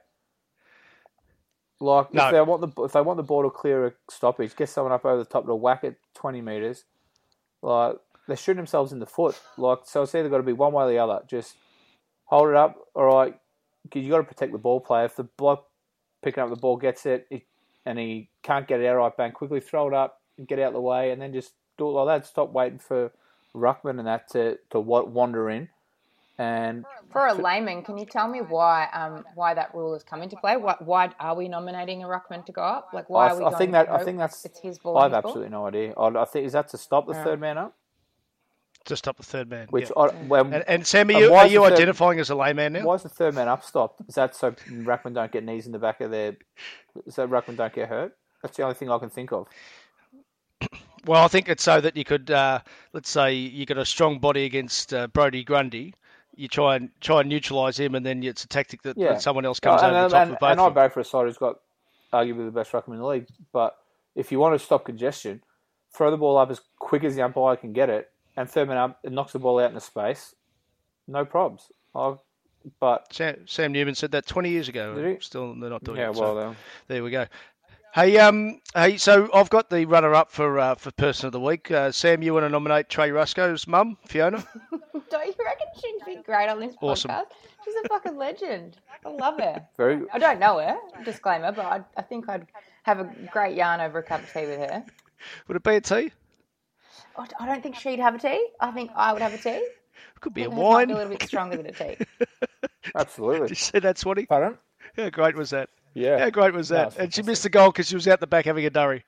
Like
no.
if they want the if they want the ball to clear a stoppage, get someone up over the top to whack it twenty meters. Like they're shooting themselves in the foot. Like so, it's either got to be one way or the other. Just hold it up, all right. Because you got to protect the ball player. If the bloke picking up the ball gets it, it and he can't get it out right bang, quickly throw it up and get out of the way, and then just do it like that. Stop waiting for ruckman and that to to wander in. And
for a layman, can you tell me why um why that rule has come into play? Why, why are we nominating a ruckman to go up? Like why
I,
are we?
I
going
think that
to
I think that's
it's his ball.
I have
his
absolutely
ball?
no idea. I, I think is that to stop the
Yeah.
third man up,
To stop the third man.
which
yeah.
I, when,
and, and Sam, are
and
you,
why
are
is
you
the third-
identifying as a layman now?
why is the third man up stopped? Is that so ruckman don't get knees in the back of their? Is that ruckman don't get hurt? That's the only thing I can think of.
Well, I think it's so that you could, uh, let's say, you got a strong body against uh, Brody Grundy. You try and try and neutralise him, and then it's a tactic that,
Yeah.
that someone else comes
and,
over
and,
the top
and,
of both.
and I
of them.
vote for a side who's got arguably the best ruckman in the league. But if you want to stop congestion, throw the ball up as quick as the umpire can get it, and third man up, it knocks the ball out into space. No probs. I, but
Sam, Sam Newman said that twenty years ago.
Did he?
Still, they're not doing
yeah,
it.
well,
so
then.
there we go. Hey, um, hey. So I've got the runner-up for uh, for person of the week. Uh, Sam, you want to nominate Trey Rusco's mum, Fiona?
Don't you reckon she'd be great on this
Awesome.
podcast? She's a fucking legend. I love her.
Very.
I don't know her, disclaimer, but I, I think I'd have a great yarn over a cup of tea with her.
Would it be a tea?
I I don't think she'd have a tea. I think I would have a tea.
It could be
I
a
think hers might
wine.
be a little bit stronger than a tea.
Absolutely.
Did you see that, Swanee?
Pardon?
How great was that?
Yeah.
How great was
No,
that?
it's
and she
fantastic.
missed the goal because she was out the back having a durry.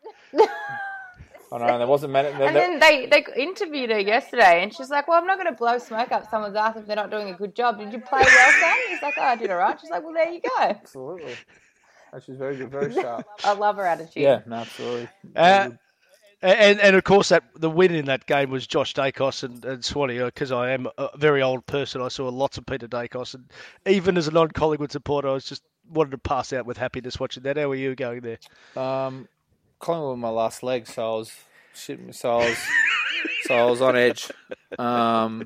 I know, and there wasn't many. There,
And then they, they interviewed her yesterday, and she's like, well, I'm not going to blow smoke up someone's ass if they're not doing a good job. Did you play well, Sam? He's like, oh, I did all right. She's like, well, there you go.
absolutely. She's very good, very sharp.
I love her attitude.
Yeah, no, absolutely.
Uh, and and of course that the win in that game was Josh Dacos and, and Swanee, because I am a very old person. I saw lots of Peter Dacos, and even as a non-Collingwood supporter, I was just wanted to pass out with happiness watching that. How were you going there?
Um, Collingwood was my last leg, so I was shit. So I was, so I was on edge. Um,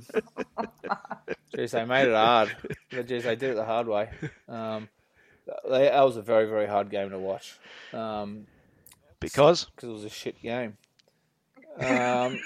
geez, they made it hard. But geez, they did it the hard way. Um, they, that was a very, very hard game to watch. Um,
Because
because it was a shit game. Um,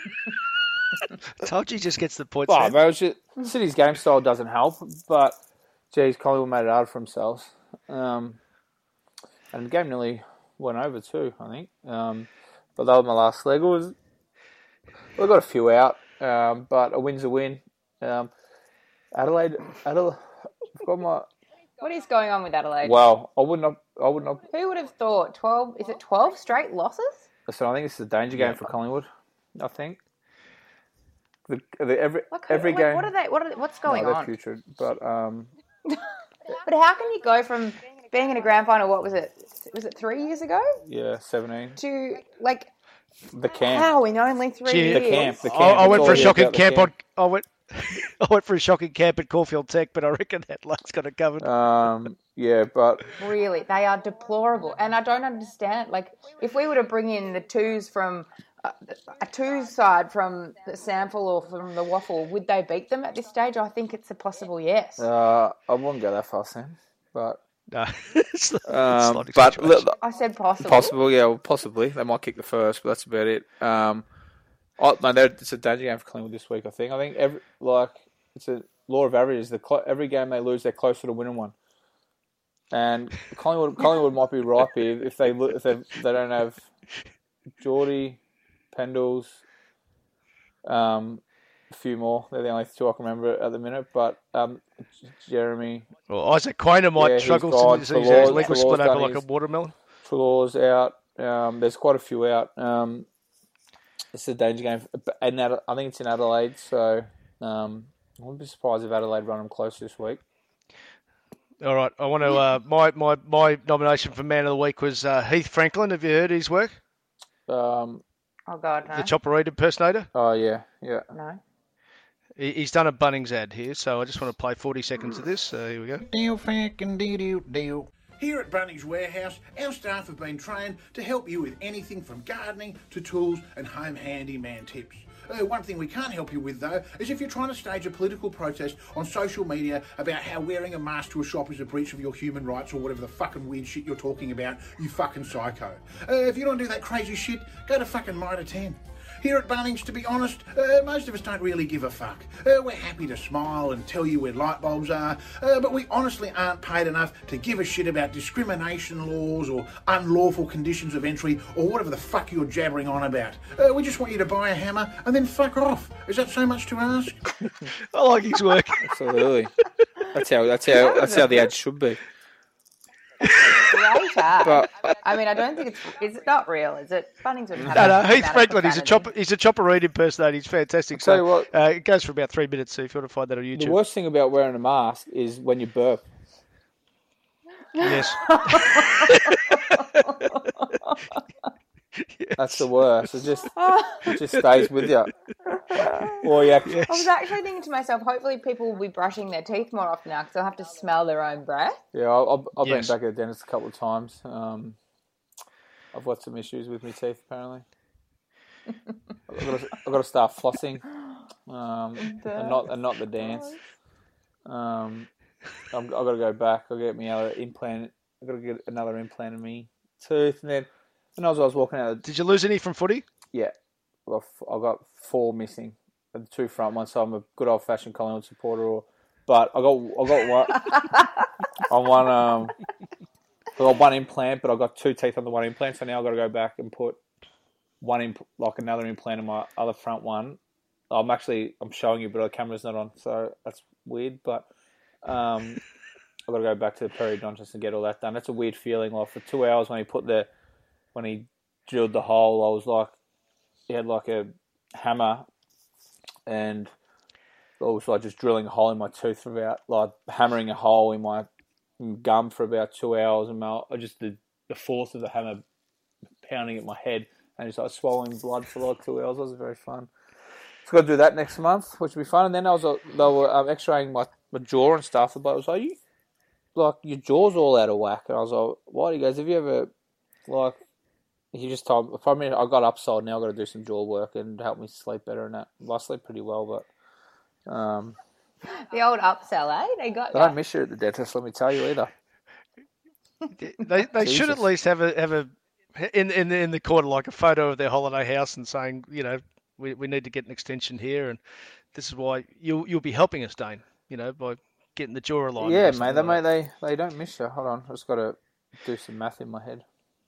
told you, just gets the points.
well,
Sam.
but it was just, City's game style doesn't help, but geez, Collingwood made it hard for themselves. Um, and the game nearly went over too, I think. Um, but that was my last leg. It was, we got a few out, um, but a win's a win. Um, Adelaide, Adelaide, I've got my.
What is going on with Adelaide?
Well, I wouldn't have. I wouldn't have.
Who would have thought? Twelve? Is it twelve straight losses?
So I think it's a danger game for Collingwood. I think. The, the every
Like, who-
every
like,
game.
What are they? What are they, What's going
no, they're
on?
putrid, but um,
But how can you go from being in a grand final? What was it? Was it three years ago?
yeah, seventeen.
To like
The camp.
how in only three
Gee,
years?
The camp. The camp.
I, I
It's
went
all
for a
about
shocking
the
camp on. I went. I went for a shocking camp at Caulfield Tech, but I reckon Adelaide's got it covered.
Um, yeah, but
Really, they are deplorable, and I don't understand. Like, if we were to bring in the twos from uh, a twos side from the Sample or from the Waffle, would they beat them at this stage? I think it's a possible yes.
uh, I wouldn't go that far, Sam. But
No, it's not, it's
um,
not
but
exaggeration.
look,
I said possible.
possible, yeah, well, possibly they might kick the first, but that's about it. Um, I, no, they're- it's a danger game for Collingwood this week. I think. I think every like it's a law of averages. The cl- every game they lose, they're closer to winning one. And Collingwood, Collingwood might be ripe here if they lo- if they they don't have Geordie, Pendles, um, a few more. They're the only two I can remember at the minute. But um, Jeremy,
Well, Isaac Quainer might
Yeah, he's
struggle
gone.
since his his
Trelaw-
leg was
Trelaw's
split
done
open like a
his-
watermelon.
Trelaw's out. Um, there's quite a few out. Um, it's a danger game, and Ad- I think it's in Adelaide. So um, I wouldn't be surprised if Adelaide run them close this week.
All right, I want to. Uh, my my my nomination for man of the week was uh, Heath Franklin. Have you heard his work?
Um,
Oh, God, no.
The Chopper Reid impersonator.
Oh, yeah, yeah.
No.
He- He's done a Bunnings ad here, so I just want to play forty seconds of this. So here we go.
Deal fucking deal deal. Here at Bunnings Warehouse, our staff have been trained to help you with anything from gardening to tools and home handyman tips. Uh, one thing we can't help you with, though, is if you're trying to stage a political protest on social media about how wearing a mask to a shop is a breach of your human rights or whatever the fucking weird shit you're talking about, you fucking psycho. Uh, if you don't do that crazy shit, go to fucking Mitre ten. Here at Bunnings, to be honest, uh, most of us don't really give a fuck. Uh, we're happy to smile and tell you where light bulbs are, uh, but we honestly aren't paid enough to give a shit about discrimination laws or unlawful conditions of entry or whatever the fuck you're jabbering on about. Uh, we just want you to buy a hammer and then fuck off. Is that so much to ask?
I like his work.
Absolutely. That's how. That's how. That's how the ad should be.
Great ad.
But-
I mean, I don't think it's... Is it not real? Is it? Bunnings wouldn't have
No, no,
that
Heath
amount of
Franklin. He's a
profanity.
chopper. He's a Chopper Reid impersonator. He's fantastic.
tell
So
you what-
uh, it goes for about three minutes. So if you want to find that on YouTube,
The worst thing about wearing a mask is when you burp.
yes.
That's the worst. It just it just stays with you. Or you actually,
I was actually thinking to myself, hopefully people will be brushing their teeth more often now because they'll have to smell their own breath.
yeah, I've, I've
Yes.
been back at the dentist a couple of times. Um, I've got some issues with my teeth apparently. I've got to, I've got to start flossing, um, and not and not the dance. Um, I'm, I've got to go back. I'll get me another implant. I've got to get another implant in me tooth, and then and as I was walking out,
Did you lose any from footy?
yeah, I've got, I've got four missing, the two front ones. So I'm a good old fashioned Collingwood supporter. Or, but I got I got one on one. Um, I got one implant, but I got two teeth on the one implant. So now I've got to go back and put one imp- like another implant in my other front one. I'm actually I'm showing you, but the camera's not on, so that's weird. But um, I've got to go back to the periodontist and get all that done. That's a weird feeling. Like for two hours when he put the when he drilled the hole, I was like, he had like a hammer, and I was like just drilling a hole in my tooth for about like hammering a hole in my gum for about two hours, and my, I just the the force of the hammer pounding at my head. And just like swallowing blood for like two hours. It was very fun. So got to do that next month, which will be fun. And then I was uh, they were um, X-raying my, my jaw and stuff. But I was like, you, like your jaw's all out of whack. And I was like, why? He goes, have you ever like? He just told me. For me, I got upsold. Now I got to do some jaw work and help me sleep better. And that well, I sleep pretty well, but um,
The old upsell, eh? They got
I
that.
don't miss you at the dentist. Let me tell you either.
They they should
Jesus.
at least have a have a in in the, in the corner like a photo of their holiday house and saying, you know, we, we need to get an extension here, and this is why you'll you'll be helping us, Dane. You know, by getting the jaw aligned.
Yeah,
or
mate.
something
They,
like
mate, they they don't miss you. Hold on, I just got to do some math in my head.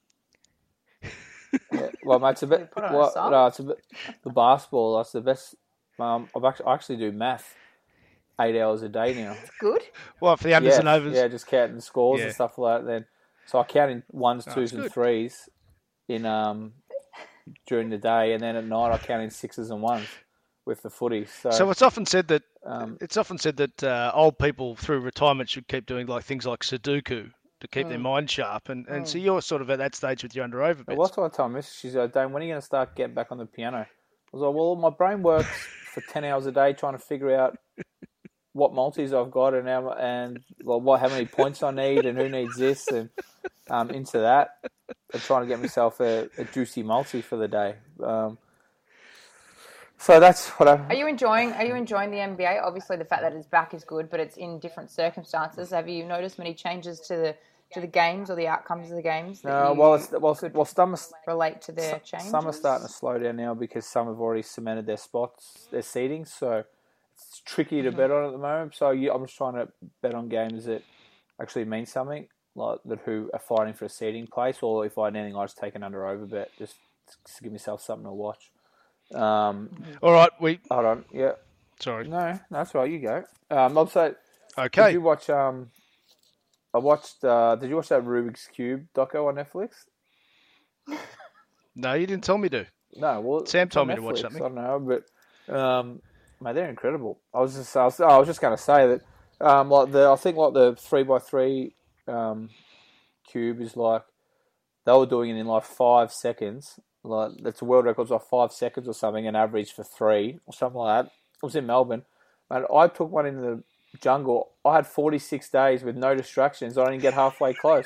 Yeah, well, mate, it's a bit.
Put on a
Well,
song?
no, it's a bit. The basketball, that's the best. Um, I've actually, I actually do math eight hours a day now.
Good.
that. Well, for the unders
yeah,
and overs.
yeah, just counting scores
Yeah.
and stuff like that. Then, so I count in ones,
Oh,
twos,
that's
and
good.
threes in um during the day, and then at night I count in sixes and ones with the footy. So,
So it's often said that
um,
it's often said that uh, old people through retirement should keep doing like things like Sudoku to keep their mind sharp, and, and so you're sort of at that stage with your under over bits.
what's what I told Miss? She's like, Dane, when are you going to start getting back on the piano? I was like, well, my brain works for ten hours a day trying to figure out what multis I've got and how, and well, what how many points I need and who needs this, and um, into that, and trying to get myself a, a juicy multi for the day. Um, so that's what I.
Are you enjoying? Are you enjoying the N B A? Obviously, the fact that it's back is good, but it's in different circumstances. Have you noticed many changes to the to the games or the outcomes of the games? That
No,
you
well, it's well, well, some are,
relate to their changes.
some are starting to slow down now because some have already cemented their spots, their seedings. So it's tricky to bet on at the moment. So you, I'm just trying to bet on games that actually mean something, like that who are fighting for a seeding place, or if I had anything, I just take an under over bet just to give myself something to watch. Um,
All right, we
hold on, yeah,
sorry.
no, that's right. You go. Um, I'd say,
Okay.
did you watch? Um, I watched. Uh, did you watch that Rubik's Cube doco on Netflix?
No, you didn't tell me to.
No, well,
Sam
it's on
told me to watch
Netflix,
something.
I don't know, but um, mate, they're incredible. I was just, I was, I was just going to say that, um, like the, I think like the three by three um, cube is like they were doing it in like five seconds, Like that's a world record, it's like five seconds or something, an average for three or something like that. It was in Melbourne. Man, I took one in the jungle. I had forty-six days with no distractions. I didn't get halfway close.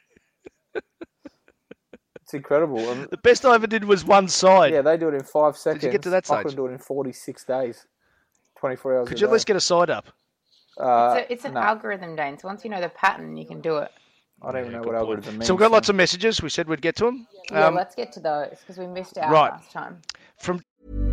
It's incredible. And
The best I ever did was one side.
yeah, they do it in five seconds.
Did you get to that
I
stage?
could do it in forty-six days, twenty-four hours.
Could
a
you at
day.
least get a side up?
Uh,
So it's an
no.
algorithm, Dane. So once you know the pattern, you can do it.
I don't even
Yeah,
know
good
what
point.
algorithm means.
So we've got lots of messages. We said we'd get to them.
Yeah,
Um,
let's get to those because we missed out
right.
last time.
from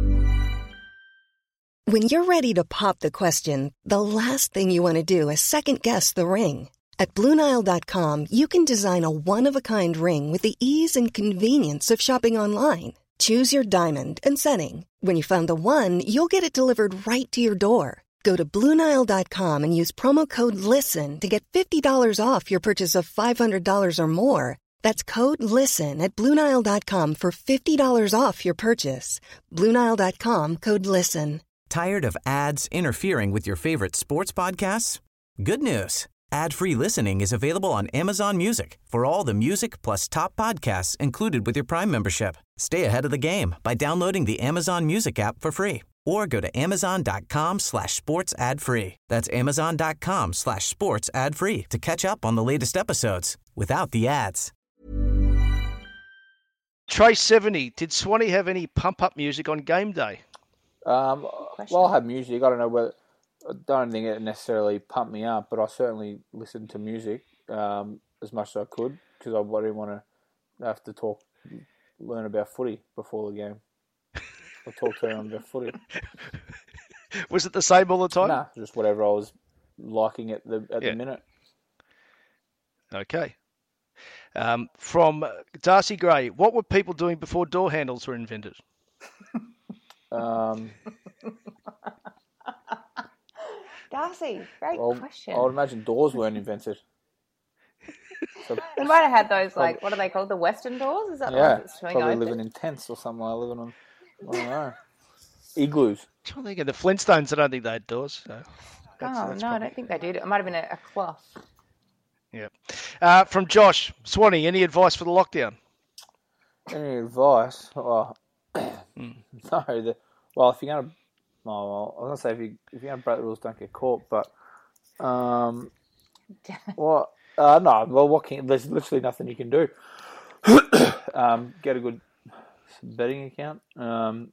When you're ready to pop the question, the last thing you want to do is second-guess the ring. At Blue Nile dot com, you can design a one-of-a-kind ring with the ease and convenience of shopping online. Choose your diamond and setting. When you find the one, you'll get it delivered right to your door. Go to Blue Nile dot com and use promo code LISTEN to get fifty dollars off your purchase of five hundred dollars or more. That's code LISTEN at Blue Nile dot com for fifty dollars off your purchase. Blue Nile dot com, code LISTEN.
Tired of ads interfering with your favorite sports podcasts? Good news. Ad-free listening is available on Amazon Music for all the music plus top podcasts included with your Prime membership. Stay ahead of the game by downloading the Amazon Music app for free or go to amazon.com slash sports ad free. That's amazon.com slash sports ad free to catch up on the latest episodes without the ads.
Trace seventy, did Swanee have any pump-up music on game day?
Um, well, I have music. I don't know whether. I don't think it necessarily pumped me up, but I certainly listened to music um, as much as I could because I didn't want to have to talk, learn about footy before the game. I talked to them about footy.
Was it the same all the time?
Nah, just whatever I was liking at the at
Yeah.
the minute.
Okay. Um, from Darcy Gray, what were people doing before door handles were invented?
Um,
Darcy, great
well,
question.
I would imagine doors weren't invented. So,
We might have had those, like, what are they called? The Western doors? Is that the
yeah,
one that's swing
probably
open?
living in tents or something. Like living on, I don't know, igloos.
I'm thinking the Flintstones, I don't think they had doors. So that's,
Oh,
that's
no, I
probably-
don't think they did. It might have been a, a cloth.
Yeah. Uh, from Josh, Swanee, any advice for the lockdown?
Any advice? Oh, no. The, well, if you're gonna, oh, well, I was gonna say if you if you're gonna break the rules, don't get caught. But, um, what? Uh, no. Well, what can? There's literally nothing you can do. um, get a good betting account. Um,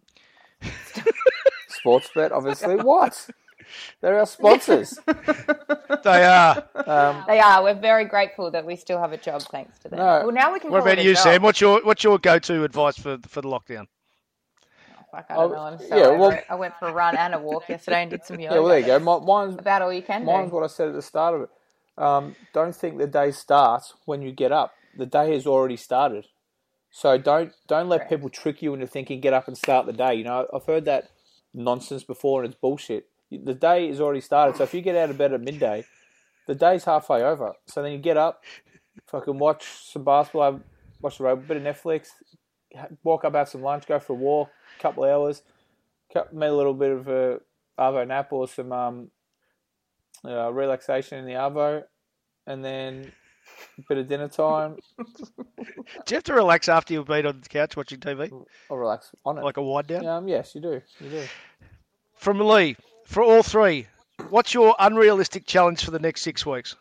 sports bet, obviously. What? They're our sponsors.
They are.
Um,
They are. We're very grateful that we still have a job thanks to them.
No.
Well, now we can
What
call
about
it a
you,
job.
Sam? What's your what's your go-to advice for for the lockdown?
Fuck, I don't
Oh,
know. I'm so
yeah,
over
well-
it. I went for a run and a walk yesterday and did some yoga.
yeah, well, there you go. My, mine's
About all you can
Mine's
do.
what I said at the start of it. Um, don't think the day starts when you get up. The day has already started. So don't don't let
Correct.
people trick you into thinking get up and start the day. You know, I've heard that nonsense before and it's bullshit. The day is already started. So if you get out of bed at midday, the day's halfway over. So then you get up, fucking watch some basketball, have- watch the road, a bit of Netflix, ha- walk up, have some lunch, go for a walk, a couple of hours, cut- make a little bit of a arvo nap or some um, uh, relaxation in the arvo, and then a bit of dinner time.
Do you have to relax after you've been on the couch watching T V?
I'll relax on it.
Like a wind down?
Um, yes, you do. You do.
From Lee, for all three, what's your unrealistic challenge for the next six weeks?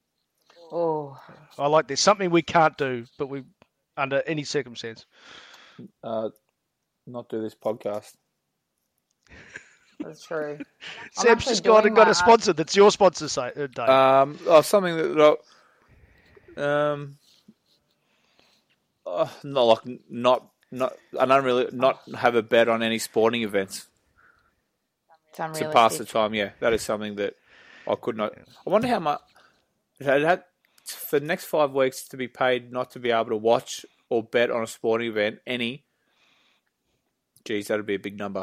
Oh,
I like this. Something we can't do, but we under any circumstance.
Uh, not do this podcast.
that's true.
Sam's
actually
just gone
doing
and got
my
a sponsor that's your sponsor, say, uh, Dave.
Um, oh, something that, that um, uh, not like not not and unreal not have a bet on any sporting events
It's
to
unrealistic.
pass the time. Yeah, that is something that I could not. I wonder how much it had, it had for the next five weeks to be paid not to be able to watch or bet on a sporting event. Any, geez, that'd be a big number.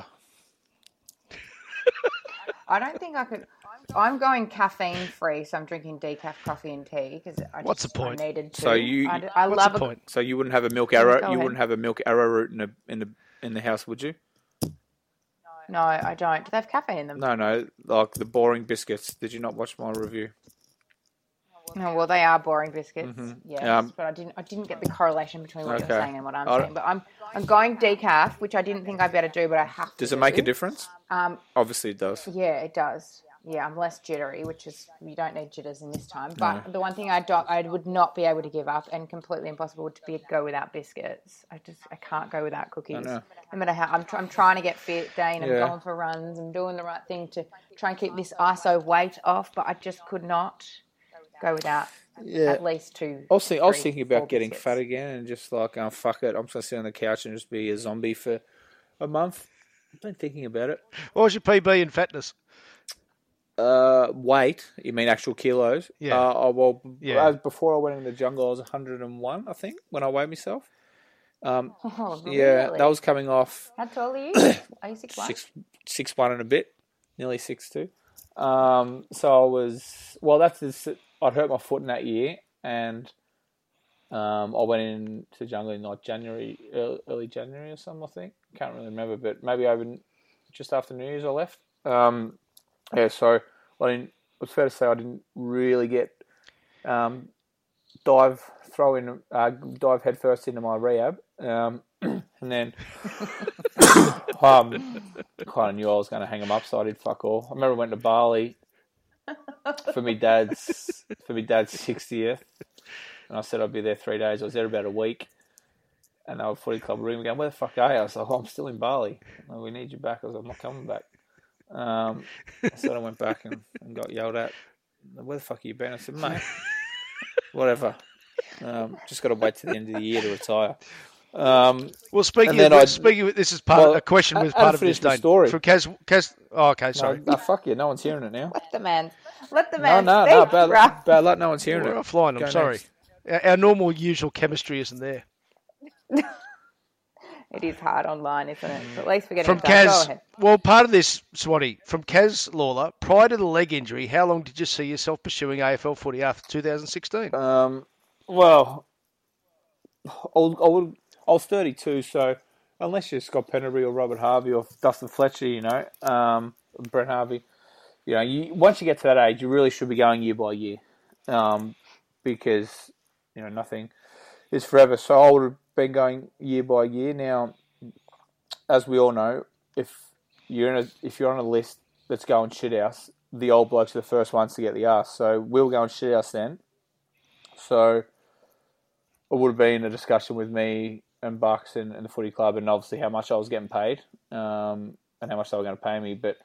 I don't think I could. I'm going caffeine free, so I'm drinking decaf coffee and tea because I just
What's the point?
I needed to.
So you-
I, d- I
What's
love
the
a
point?
So you wouldn't have a milk
Go
arrow. You
ahead.
wouldn't have a milk arrowroot in the in the in the house, would you?
No, I don't. Do they have caffeine in them?
No, no, like the boring biscuits. Did you not watch my review?
No, well, they are boring biscuits,
Mm-hmm.
yes,
Um,
but I didn't. I didn't get the correlation between what
Okay.
you're saying and what I'm
I-
saying. But I'm, I'm going decaf, which I didn't think I'd be able to do, but I have to.
Does it
do.
make a difference?
Um,
Obviously, it does.
Yeah, it does. Yeah, I'm less jittery, which is you don't need jitters in this time. But no. the one thing I don't, I would not be able to give up, and completely impossible to be go without biscuits. I just I can't go without cookies. No matter how I'm, tr- I'm trying to get fit, Dane. I'm yeah. going for runs. I'm doing the right thing to try and keep this I S O weight off, but I just could not go without yeah. at least two.
I was, think,
three,
I was thinking about getting
biscuits.
fat again and just like, oh, fuck it, I'm just going to sit on the couch and just be a zombie for a month. I've been thinking about it.
What was your P B in fatness?
Uh, weight? You mean actual kilos?
Yeah.
Uh, oh, well,
yeah.
as before I went in the jungle, I was one hundred and one, I think, when I weighed myself. Um,
oh, really?
Yeah, that was coming off.
How tall are you? Are you six one?
Six, six one and a bit, nearly six two. Um, so I was well. That's this, I'd hurt my foot in that year, and um, I went into the jungle in like January, early, early January or something. I think can't really remember, but maybe over just after New Year's I left. Um, yeah, so I didn't. It's fair to say I didn't really get um, dive throw in uh, dive headfirst into my rehab. Um, and then um, kind of knew I was going to hang them up, so I did fuck all. I remember I went to Bali for my dad's for my dad's sixtieth, and I said I'd be there three days. I was there about a week, and they were footy club room going, "Where the fuck are you?" I was like, oh, "I'm still in Bali. Like, we need you back." I was like, "I'm not coming back." Um, so I went back and, and got yelled at. "Where the fuck are you been?" I said, "Mate, whatever. Um, just got to wait to the end of the year to retire." Um,
well, speaking of, I, speaking of, this is part well, of a question was part of this
story.
From Kaz, Kaz, oh, okay, sorry.
No, no, fuck you. No one's hearing it now.
Let the man, let the man
No, no,
speak,
no, bad, bad luck. No one's hearing
We're
it.
offline, I'm Go sorry. Our, our normal, usual chemistry isn't there.
It is hard online, isn't it? But at least we're
From
getting
Kaz,
Go ahead.
Well, part of this, Swatty, from Kaz Lawler, prior to the leg injury, how long did you see yourself pursuing A F L footy after two thousand sixteen?
Um, well, I would, I would I was thirty-two, so unless you're Scott Penderbury or Robert Harvey or Dustin Fletcher, you know, um, Brett Harvey, you know, you, once you get to that age, you really should be going year by year, um, because you know nothing is forever. So I would have been going year by year. Now, as we all know, if you're in a if you're on a list that's going shithouse, the old blokes are the first ones to get the arse. So we were going shithouse then. So it would have been a discussion with me and Bucks and, and the footy club, and obviously how much I was getting paid, um, and how much they were going to pay me. But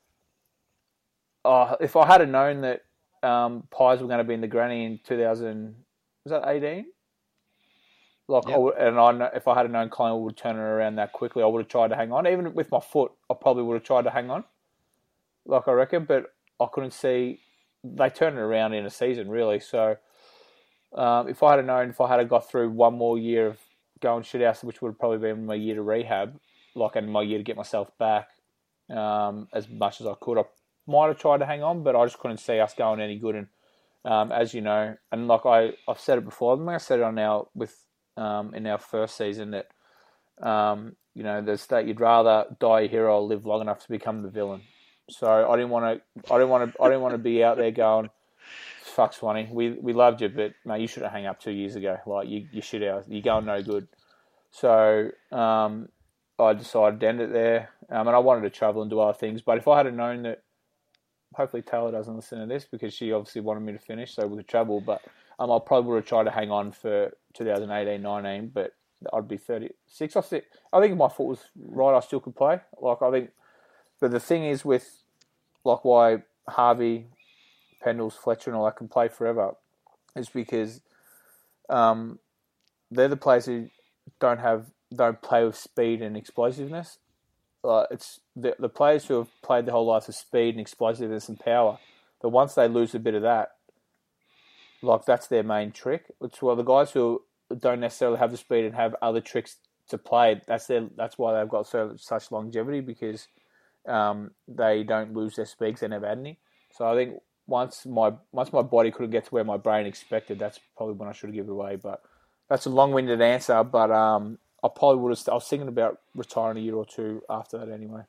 uh, if I had known that um, Pies were going to be in the granny in two thousand, was that eighteen? Like, yep. I would, and I know, if I had known Collingwood would turn it around that quickly, I would have tried to hang on. Even with my foot, I probably would have tried to hang on. Like I reckon, but I couldn't see they turned it around in a season really. So um, if I had known, if I had got through one more year of going shit out, which would have probably been my year to rehab, like and my year to get myself back um, as much as I could. I might have tried to hang on, but I just couldn't see us going any good. And um, as you know, and like I, I've said it before, I think I said it on our with um, in our first season that um, you know there's that you'd rather die a hero or live long enough to become the villain. So I didn't want to, I didn't want to, I didn't want to be out there going, fuck Swanee, we we loved you, but mate, you should have hung up two years ago. Like you, you should have, you're going no good. So um, I decided to end it there, um, and I wanted to travel and do other things. But if I had known that, hopefully Taylor doesn't listen to this because she obviously wanted me to finish, so we could travel. But um, I probably would have tried to hang on for twenty eighteen nineteen, but I'd be thirty-six. I think, I think if my foot was right, I still could play. Like I think, but the thing is with like why Harvey, Pendles, Fletcher, and all that can play forever is because um, they're the players who don't have don't play with speed and explosiveness. Uh, it's the the players who have played their whole life with speed and explosiveness and power. But once they lose a bit of that, like that's their main trick. It's well the guys who don't necessarily have the speed and have other tricks to play. That's their that's why they've got so such longevity because um, they don't lose their speed because they never had any. So I think. Once my once my body couldn't get to where my brain expected, that's probably when I should have given it away. But that's a long-winded answer. But um, I probably would have. I was thinking about retiring a year or two after that, anyway.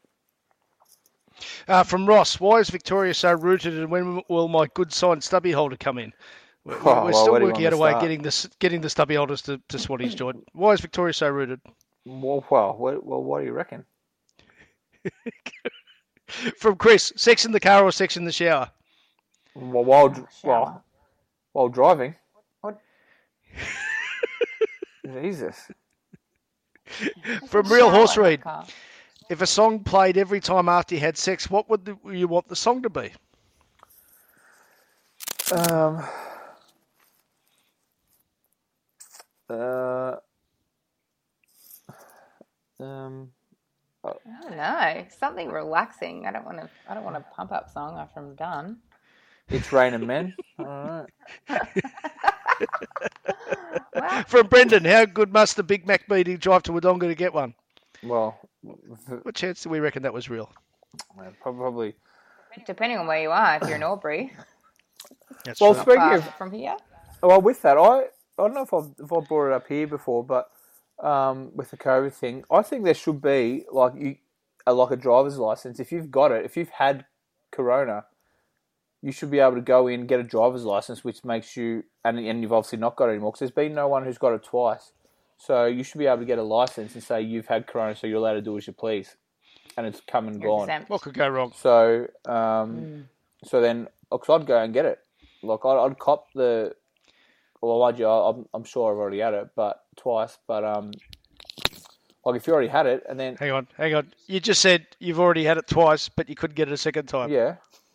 Uh, from Ross, why is Victoria so rooted, and when will my good sign stubby holder come in? We're,
Oh,
we're
well,
still
where do you
working
want
out
to
a way of
start?
getting the getting the stubby holders to, to Swannies join. Why is Victoria so rooted?
Well, well, what, well, what do you reckon?
From Chris, sex in the car or sex in the shower?
Well, while,
Shower.
well, while driving.
What?
Jesus.
From
Shower
Real
in
Horse
the
Read,
car.
if a song played every time after you had sex, what would the, you want the song to be?
Um. Uh. Um.
I don't know. Something relaxing. I don't want to. I don't want a pump up song after I'm done.
It's Raining Men. All right.
Well,
From Brendan, how good must the Big Mac be to drive to Wodonga to get one?
Well,
What chance do we reckon that was real?
probably.
depending on where you are, if you're in Albury,
That's
Well,
true.
speaking
far
of,
from here.
well, with that, I I don't know if I've if I brought it up here before, but um, with the COVID thing, I think there should be like you a, like a driver's license. If you've got it, if you've had Corona, you should be able to go in, get a driver's license, which makes you, and, and you've obviously not got it anymore, because there's been no one who's got it twice. So you should be able to get a license and say you've had Corona, so you're allowed to do as you please. And it's come and
You're
gone.
exempt.
What could go wrong?
So, um, so then, because I'd go and get it. Like, I'd, I'd cop the, well, mind you, I'm, I'm sure I've already had it, but twice, but, um, like, if you already had it, and then,
Hang on, hang on. You just said you've already had it twice, but you couldn't get it a second time.
yeah.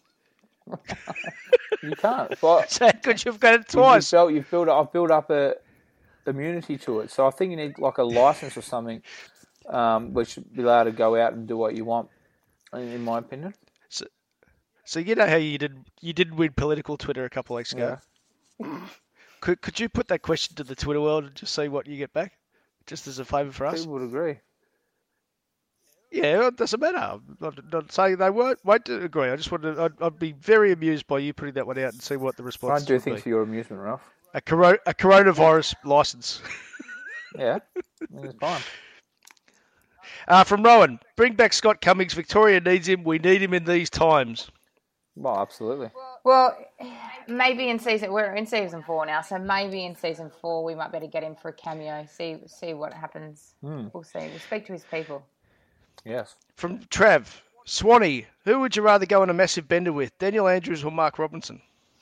You can't. But
So how could you've got it
you've
twice?
built, you've built, I've built up a immunity to it. So I think you need, like, a license or something, um, which should be allowed to go out and do what you want, in, in my opinion.
So, so you know how you did you did win political Twitter a couple of weeks ago. Could could you put that question to the Twitter world and just see what you get back, just as a favour for us?
People would agree.
Yeah, it doesn't matter. I'm not, not saying they won't won't agree. I just want to. I'd, I'd be very amused by you putting that one out and see what the
I
response
don't do
would
things
be.
for your amusement, Ralph.
A, coro- a coronavirus license.
Yeah, I mean, it's fine.
Uh, from Rowan, bring back Scott Cummings. Victoria needs him. We need him in these times.
Well, absolutely.
Well, maybe in season we're in season four now, so maybe in season four we might better get him for a cameo. See see what happens.
Hmm.
We'll see. We'll speak to his people.
Yes.
From Trav, Swanee, who would you rather go on a massive bender with, Daniel Andrews or Mark Robinson?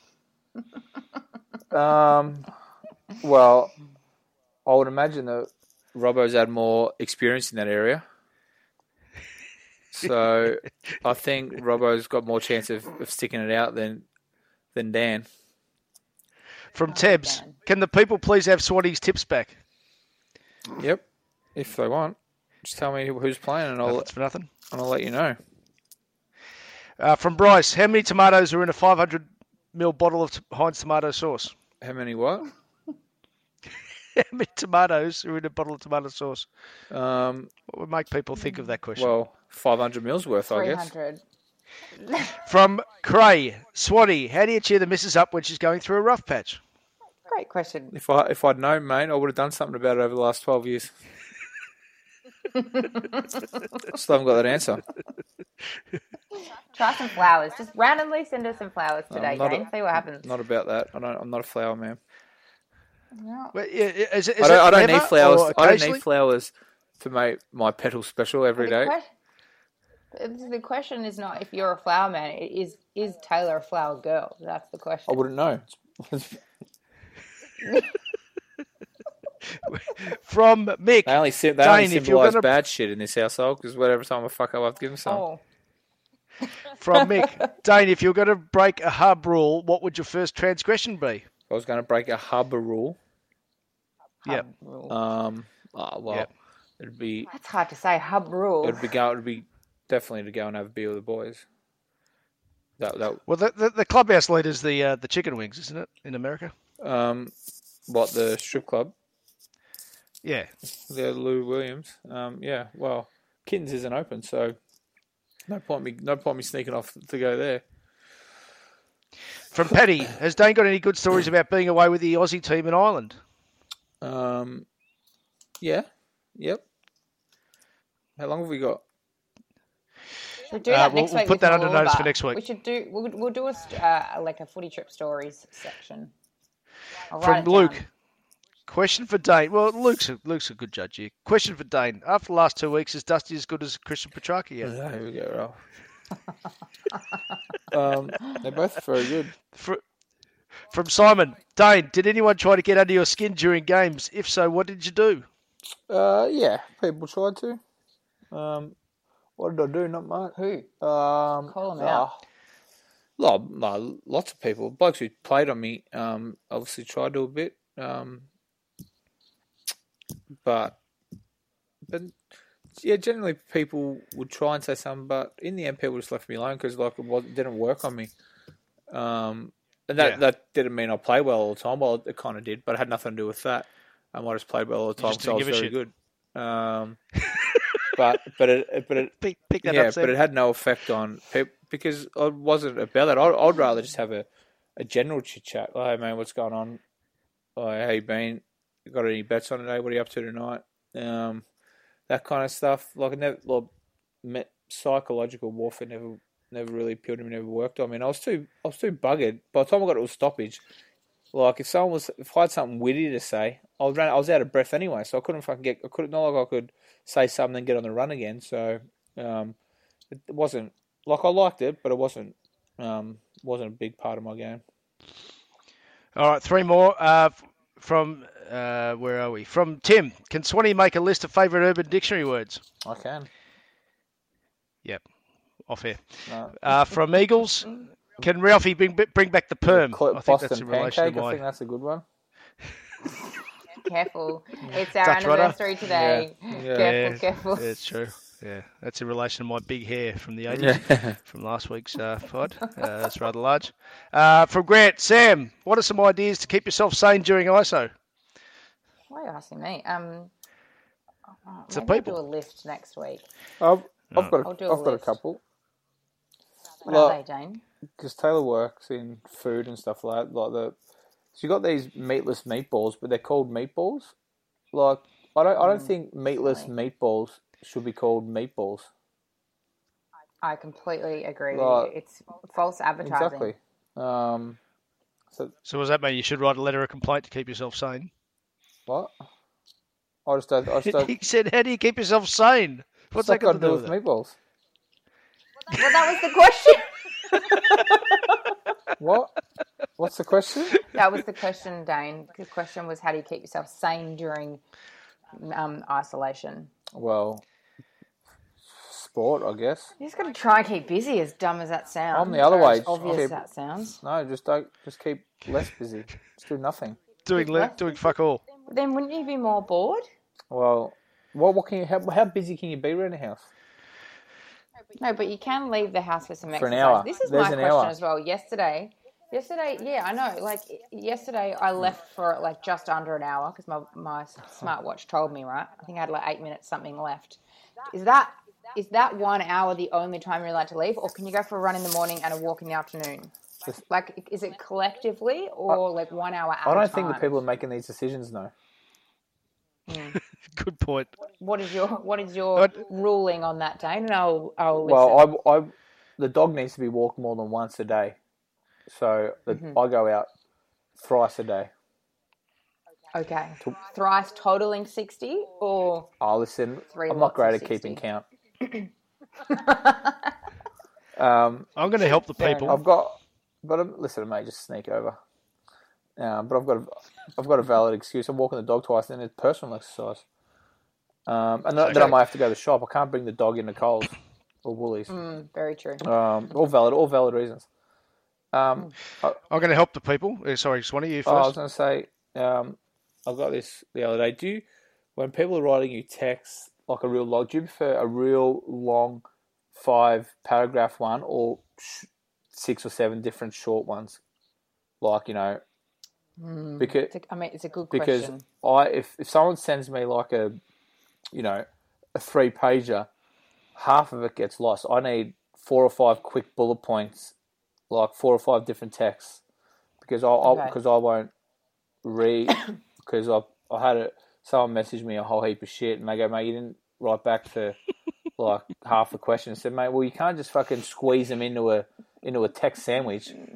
Um, well, I would imagine that Robbo's had more experience in that area. So I think Robbo's got more chance of, of sticking it out than than Dan.
From Tebs,
Dan.
can the people please have Swanee's tips back?
Yep. If they want, just tell me who's playing and I'll
That's for nothing.
and I'll let you know.
Uh, from Bryce, how many tomatoes are in a five hundred milliliter bottle of t- Heinz tomato sauce?
How many what?
How many tomatoes are in a bottle of tomato sauce?
Um,
What would make people think of that question?
well, five hundred mils worth, I
Three
guess.
hundred.
From Cray, Swanee, how do you cheer the missus up when she's going through a rough patch?
Great question.
If I if I'd known, mate, I would have done something about it over the last twelve years. Still haven't got that answer.
Try some flowers. Just randomly send us some flowers today,
I'm not
Jane.
a-
See what happens.
Not about that. I don't. I'm not a flower man.
No.
Well, yeah, is it, is
I don't.
it
I don't
never
need flowers.
or
I don't
occasionally?
need flowers to make my petals special every
The,
day.
que- the question is not if you're a flower man. It is is Taylor a flower girl? That's the question.
I wouldn't know.
From Mick,
They only sim- they
Dane,
only
if you're
symbolise
gonna-
bad shit in this household because whatever time I fuck up, I have to give them some.
Oh,
from Mick, Dane, if you're going to break a hub rule, what would your first transgression be?
If I was going to break a hub rule,
Yep.
rule.
um, oh, well,
Yep.
it'd be
That's hard to say. Hub rule.
it'd be go it'd be definitely to go and have a beer with the boys. That that
Well, the, the, the clubhouse leader's the uh, the chicken wings, isn't it, in America?
um, what the strip club?
Yeah.
The Lou Williams. Um, yeah. Well, Kittens isn't open, so no point me no point me sneaking off to go there.
From Paddy, has Dane got any good stories about being away with the Aussie team in Ireland?
Um, yeah. Yep. How long have we got?
We'll do
Uh,
that
we'll-
next
we'll
week.
put
with
that under
Morba.
notice for next week.
We should do. We'll, we'll do a st- uh, like a footy trip stories section. I'll write
From
it down.
Luke. Question for Dane. Well, Luke's a, Luke's a good judge here. Question for Dane. After the last two weeks, is Dusty as good as Christian Petrarca yet?
Yeah, here we go, Ralph. um, they're both very good.
For, from Simon. Dane, did anyone try to get under your skin during games? If so, what did you do?
Uh, yeah, people tried to. Um, what did I do? Not much.
Who?
Um,
Call them out.
Lot, no, lots of people. Blokes who played on me, um, obviously tried to a bit. Um, but, but yeah, generally people would try and say something, but in the end, people just left me alone because like it wasn't, didn't work on me. Um, and that
Yeah.
that didn't mean I played well all the time. Well, it kind of did, but it had nothing to do with that. Um, I just played well all the time
just
because I was
didn't
very
give a
good. Um, but but it but it
Pick, pick that
yeah,
up, Sam.
but it had no effect on people because I wasn't about that. I'd, I'd rather just have a, a general chit chat. Like, hey man, what's going on? Like, how you been? You got any bets on today? What are you up to tonight? Um, that kind of stuff. Like, I never, like me- psychological warfare never never really appealed to me. Never worked on me. And I was too I was too buggered. By the time I got to a stoppage, like if someone was if I had something witty to say, I was I was out of breath anyway, so I couldn't fucking get. I couldn't not like I could say something and get on the run again. So um, it wasn't like I liked it, but it wasn't um, wasn't a big part of my game.
All right, three more uh, f- from, uh, where are we? From Tim. Can Swanee make a list of favourite Urban Dictionary words?
I can.
Yep, off air.
No.
Uh, from Eagles. Can Ralphie bring, bring back the perm?
Cl-
I think
Boston
that's in relation
pancake.
to
I
my...
think that's a good one.
Careful. It's our
Dutch rudder.
anniversary today.
Yeah.
Careful,
Yeah,
careful.
yeah, it's true. Yeah, that's in relation to my big hair from the eighties,
Yeah.
from last week's uh, pod. Uh, that's rather large. Uh, from Grant, Sam, what are some ideas to keep yourself sane during I S O?
Why are you asking me? Um, oh,
It's the
maybe I'll
people.
do a lift next week.
I've, I've got
I'll
a,
do a
I've got a
list.
couple.
What
Well,
are they, Dane?
Because Taylor works in food and stuff like that. Like the, so you got these meatless meatballs, but they're called meatballs. Like I don't, I don't think meatless meatballs should be called meatballs.
I completely agree
Like-
with you. It's false advertising.
Exactly. Um, so
So does that mean you should write a letter of complaint to keep yourself sane?
what? I just don't. I just don't.
He said, how do you keep yourself sane? What's that got to do with it?
meatballs?
Well, that was the question.
What? What's the question?
That was the question, Dane. The question was, how do you keep yourself sane during um, isolation?
Well, sport, I guess.
You just got to try and keep busy, as dumb as that sounds.
I'm the other
or
way.
As obvious
Keep-
as that sounds.
No, just don't. Just keep less busy. Just do nothing.
Doing, le- doing fuck all.
Then wouldn't you be more bored?
Well, what? What can you? How, how busy can you be around the house?
No, but you can leave the house for some
For an
exercise.
hour.
This is
There's
my
an
question
hour.
as well. Yesterday, yesterday, yeah, I know. Like yesterday, I left for like just under an hour because my my smartwatch told me, right. I think I had like eight minutes something left. Is that is that one hour the only time you're allowed to leave, or can you go for a run in the morning and a walk in the afternoon? Like, is it collectively or like one hour at
I
a
don't
time?
think the people are making these decisions know.
Good point.
What is your what is your
What-
ruling on that, Dane? And I'll I'll listen.
Well, I, I, the dog needs to be walked more than once a day, so the,
Mm-hmm.
I go out thrice a day.
Okay. Thrice totaling sixty or
Oh, listen,
Three
I'm not
lots
great
of
at keeping
sixty.
count. um,
I'm going to help the people.
I've got, but I'm, listen, I may just sneak over. Um, but I've got, a, I've got a valid excuse. I'm walking the dog twice, and it's personal exercise. Um, and then, then I might have to go to the shop. I can't bring the dog into Coles or Woolies.
Mm, very true.
Um, all valid, all valid reasons. Um, I,
I'm going to help the people. Uh, sorry, Swanee, you
oh, I was
first.
going to say, um, I got this the other day. Do you, when people are writing you texts like a real long, do you prefer a real long five paragraph one or sh- six or seven different short ones? Like, you know,
Mm,
because
it's a, I mean, it's a good
because
question.
I if, if someone sends me like a, you know, a three pager, half of it gets lost. I need four or five quick bullet points, like four or five different texts, because I
Okay.
because I, I won't read because I I had a someone message me a whole heap of shit and they go, mate, you didn't write back to like half the question. I said, mate, well you can't just fucking squeeze them into a into a text sandwich.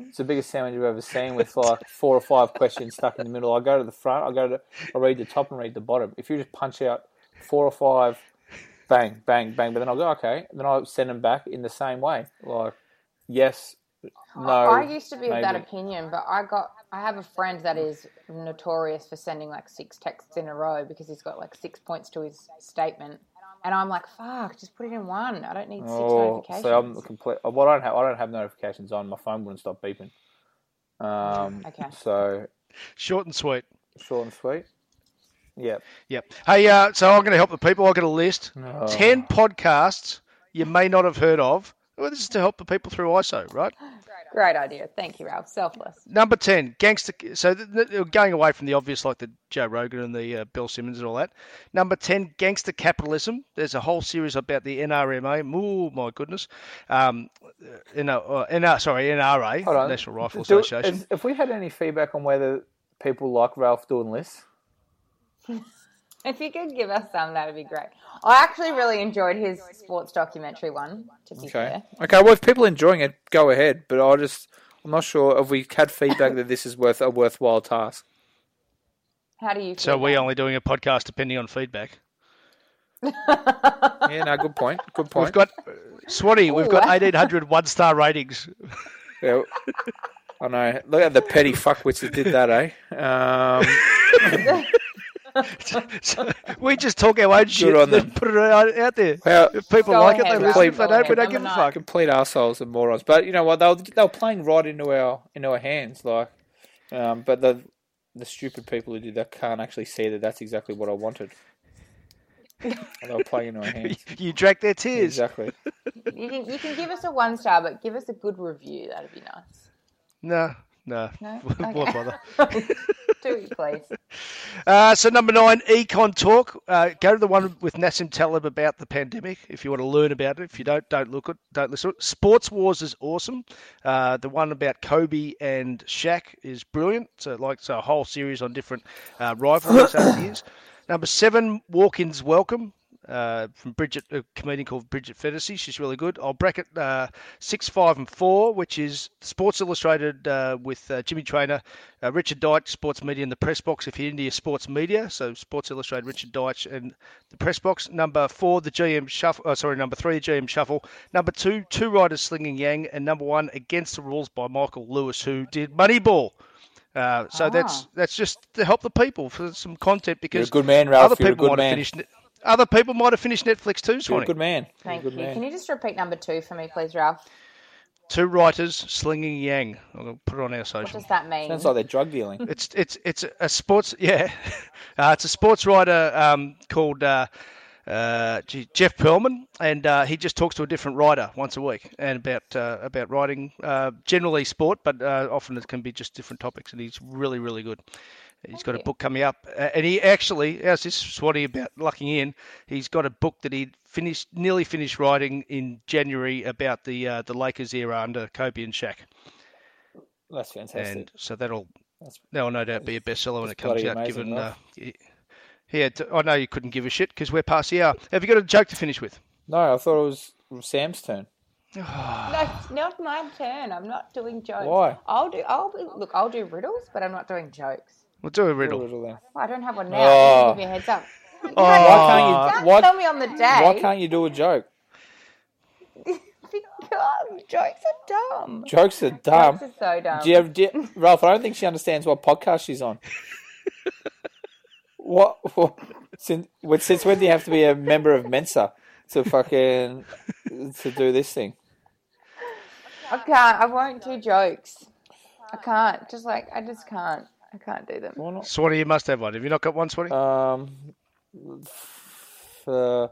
It's the biggest sandwich I've ever seen with like four or five questions stuck in the middle. I go to the front, I go to, I read the top and read the bottom. If you just punch out four or five, bang, bang, bang, but then I'll go, okay, and then I'll send them back in the same way. Like, yes, no,
I used to be
maybe.
of that opinion, but I got, I have a friend that is notorious for sending like six texts in a row because he's got like six points to his statement. And I'm like, fuck, just put it in one. I don't need six
oh,
notifications.
So I'm complete. Well, I don't have. I don't have notifications on. My phone wouldn't stop beeping. Um,
okay.
So
short and sweet.
Short and sweet. Yep.
Yep. Hey, uh, so I'm going to help the people. I've got a list.
Oh.
Ten podcasts you may not have heard of. Well, this is to help the people through I S O, right?
Great idea. Thank you, Ralph. Selfless.
Number ten, gangster. So th- th- going away from the obvious, like the Joe Rogan and the uh, Bill Simmons and all that. Number ten, gangster capitalism. There's a whole series about the N R M A. Oh my goodness. Um, N- uh, N- uh, sorry, N R A,
Hold on.
National Rifle
Do,
Association.
is, if we had any feedback on whether people like Ralph doing lists,
if you could give us some, that'd be great. I actually really enjoyed his sports documentary one, to be
okay.
fair.
Okay, well, if people are enjoying it, go ahead. But I just, I'm not sure if we had feedback that this is worth a worthwhile task.
How do you feel?
So we're only doing a podcast depending on feedback.
Yeah, no, good point. Good point.
We've got, uh, Swanee, we've got eighteen hundred one-star ratings.
Yeah, I know. Look at the petty fuckwits that did that, eh? Um...
So we just talk our own shit
on
and
them.
put it out, out there.
Well,
if people
Go
like
ahead,
it, they
Ralph.
listen. If they
Go
don't, we
ahead.
don't give a
Number
fuck.
Complete arseholes and morons. But you know what? They were, they were playing right into our into our hands. Like, um, but the the stupid people who did that can't actually see that that's exactly what I wanted. They were playing into our hands.
You drank their tears.
Exactly.
You can, you can give us a one star, but give us a good review. That'd be nice.
No, no.
No?
What bother?
Do it, please.
Uh, so number nine, Econ Talk. Uh, go to the one with Nassim Taleb about the pandemic if you want to learn about it. If you don't, don't look it. Don't listen to it. Sports Wars is awesome. Uh, the one about Kobe and Shaq is brilliant. So like so a whole series on different uh, rivalries over the years. Number seven, Walk-ins Welcome. Uh, from Bridget, a comedian called Bridget Fedesi. She's really good. I'll bracket uh, six, five, and four, which is Sports Illustrated uh, with uh, Jimmy Traynor, uh, Richard Deitch, Sports Media, and the Press Box. If you're into your sports media, so Sports Illustrated, Richard Deitch, and the Press Box. Number four, the G M Shuffle. Oh, sorry, number three, the G M Shuffle. Number two, Two Riders Slinging Yang, and number one, Against the Rules by Michael Lewis, who did Moneyball. Uh, so
Ah.
that's that's just to help the people for some content because
You're a good man, Ralph.
other
You're a
people
good
might have
man.
finished. Other people might have finished Netflix too,
You're
Swanee.
a good man. You're
Thank
a good
you.
man.
Can you just repeat number two for me, please, Ralph?
Two writers slinging yang. I'm going to put it on our
What
social.
does that mean?
Sounds like they're drug dealing.
It's it's it's a sports yeah, uh, it's a sports writer um, called uh, uh, gee, Jeff Pearlman, and uh, he just talks to a different writer once a week and about uh, about writing, uh, generally sport, but uh, often it can be just different topics, and he's really really good. He's got a book coming up, uh, and he actually, how's this, Swanee, about lucking in? He's got a book that he finished, nearly finished writing in January about the uh, the Lakers era under Kobe and Shaq,
That's fantastic.
and so that'll
That's,
that'll no doubt be a bestseller when
that's
it comes
bloody
out.
amazing,
Given, uh,
Ralph.
y- yeah, t- I know you couldn't give a shit because we're past the hour. Have you got a joke to finish with?
no, I thought it was Sam's turn.
No, it's not my turn. I'm not doing jokes.
Why?
I'll do. I'll be, look. I'll do riddles, but I'm not doing jokes.
We'll do a
Do a
riddle.
riddle then.
Well, I don't have one now.
Oh.
Give me a heads up. You
Oh.
don't-
Why can't you?
Don't
Why,
tell me on the day.
why can't you do a joke?
Because jokes are dumb.
Jokes are dumb.
Jokes are so dumb.
Do you have, do you- Ralph, I don't think she understands what podcast she's on. what, what since, since when do you have to be a member of Mensa to fucking to do this thing?
I can't. I won't do jokes. I can't. Just like I just can't. I can't do them.
Why not?
Swanee, you must have one. Have you not got one, Swanee?
Um, uh,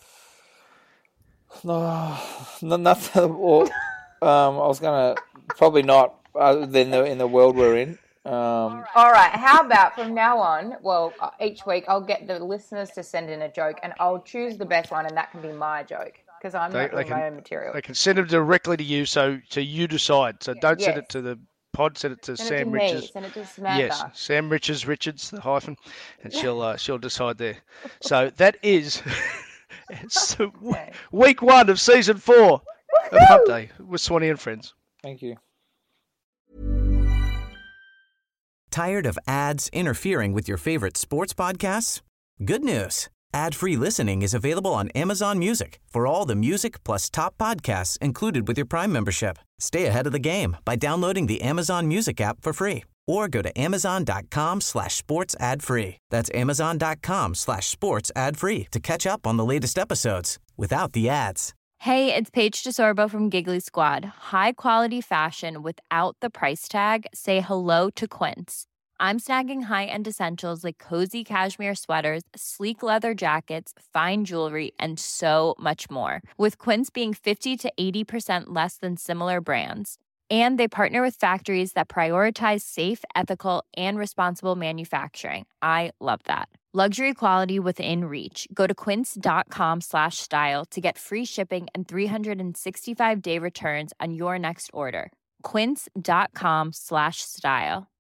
no, no, nothing. Or, um, I was gonna probably not, other than the in the world we're in. Um,
All right. How about from now on? Well, uh, each week I'll get the listeners to send in a joke, and I'll choose the best one, and that can be my joke because I'm
They-
not
they
doing
can-
my own material.
They can send them directly to you, so so you decide. So don't send
Yes.
it to the pod. Send it to
Send
Sam
it to
Richards.
me. Send it to Samantha.
Yes, Sam Richards, Richards, the hyphen, and she'll uh, she'll decide there. So that is so w-
Okay.
week one of season four of Hump Day with Swanee and Friends.
thank you.
Tired of ads interfering with your favorite sports podcasts? Good news. Ad-free listening is available on Amazon Music for all the music plus top podcasts included with your Prime membership. Stay ahead of the game by downloading the Amazon Music app for free or go to amazon.com slash sports ad free. That's amazon.com slash sports ad free to catch up on the latest episodes without the ads.
Hey, it's Paige DeSorbo from Giggly Squad. High quality fashion without the price tag. Say hello to Quince. I'm snagging high-end essentials like cozy cashmere sweaters, sleek leather jackets, fine jewelry, and so much more. With Quince being fifty to eighty percent less than similar brands. And they partner with factories that prioritize safe, ethical, and responsible manufacturing. I love that. Luxury quality within reach. Go to quince.com slash style to get free shipping and three sixty-five day returns on your next order. Quince.com slash style.